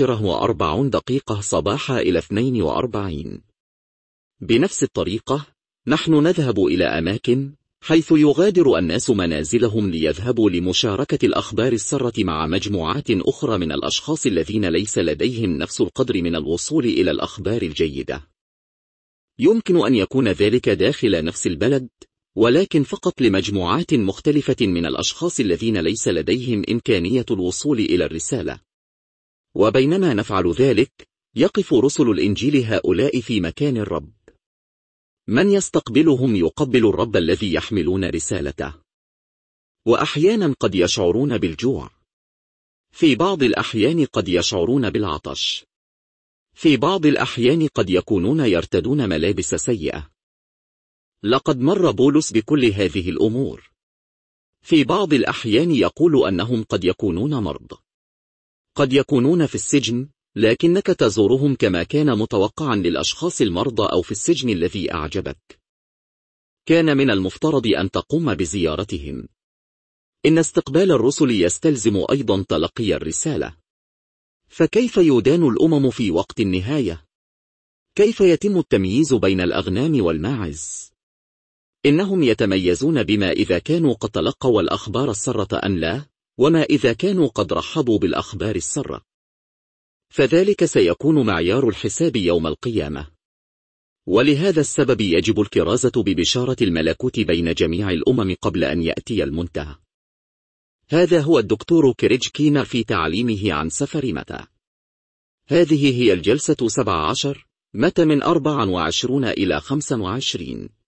10:40 صباحا إلى 42. بنفس الطريقة نحن نذهب إلى أماكن حيث يغادر الناس منازلهم ليذهبوا لمشاركة الأخبار السارة مع مجموعات أخرى من الأشخاص الذين ليس لديهم نفس القدر من الوصول إلى الأخبار الجيدة. يمكن أن يكون ذلك داخل نفس البلد، ولكن فقط لمجموعات مختلفة من الأشخاص الذين ليس لديهم إمكانية الوصول إلى الرسالة. وبينما نفعل ذلك يقف رسل الإنجيل هؤلاء في مكان الرب. من يستقبلهم يقبل الرب الذي يحملون رسالته. وأحيانا قد يشعرون بالجوع. في بعض الأحيان قد يشعرون بالعطش. في بعض الأحيان قد يكونون يرتدون ملابس سيئة. لقد مر بولس بكل هذه الأمور. في بعض الأحيان يقول أنهم قد يكونون مرضى. قد يكونون في السجن، لكنك تزورهم كما كان متوقعا للأشخاص المرضى أو في السجن الذي أعجبك. كان من المفترض أن تقوم بزيارتهم. إن استقبال الرسل يستلزم أيضا تلقي الرسالة. فكيف يدان الأمم في وقت النهاية؟ كيف يتم التمييز بين الأغنام والماعز؟ إنهم يتميزون بما إذا كانوا قد تلقوا الأخبار السارة أم لا، وما إذا كانوا قد رحبوا بالأخبار السارة. فذلك سيكون معيار الحساب يوم القيامة. ولهذا السبب يجب الكرازة ببشارة الملكوت بين جميع الأمم قبل أن يأتي المنتهى. هذا هو الدكتور كريج كينر في تعليمه عن سفر متى. هذه هي الجلسة 17 متى من 24 إلى 25.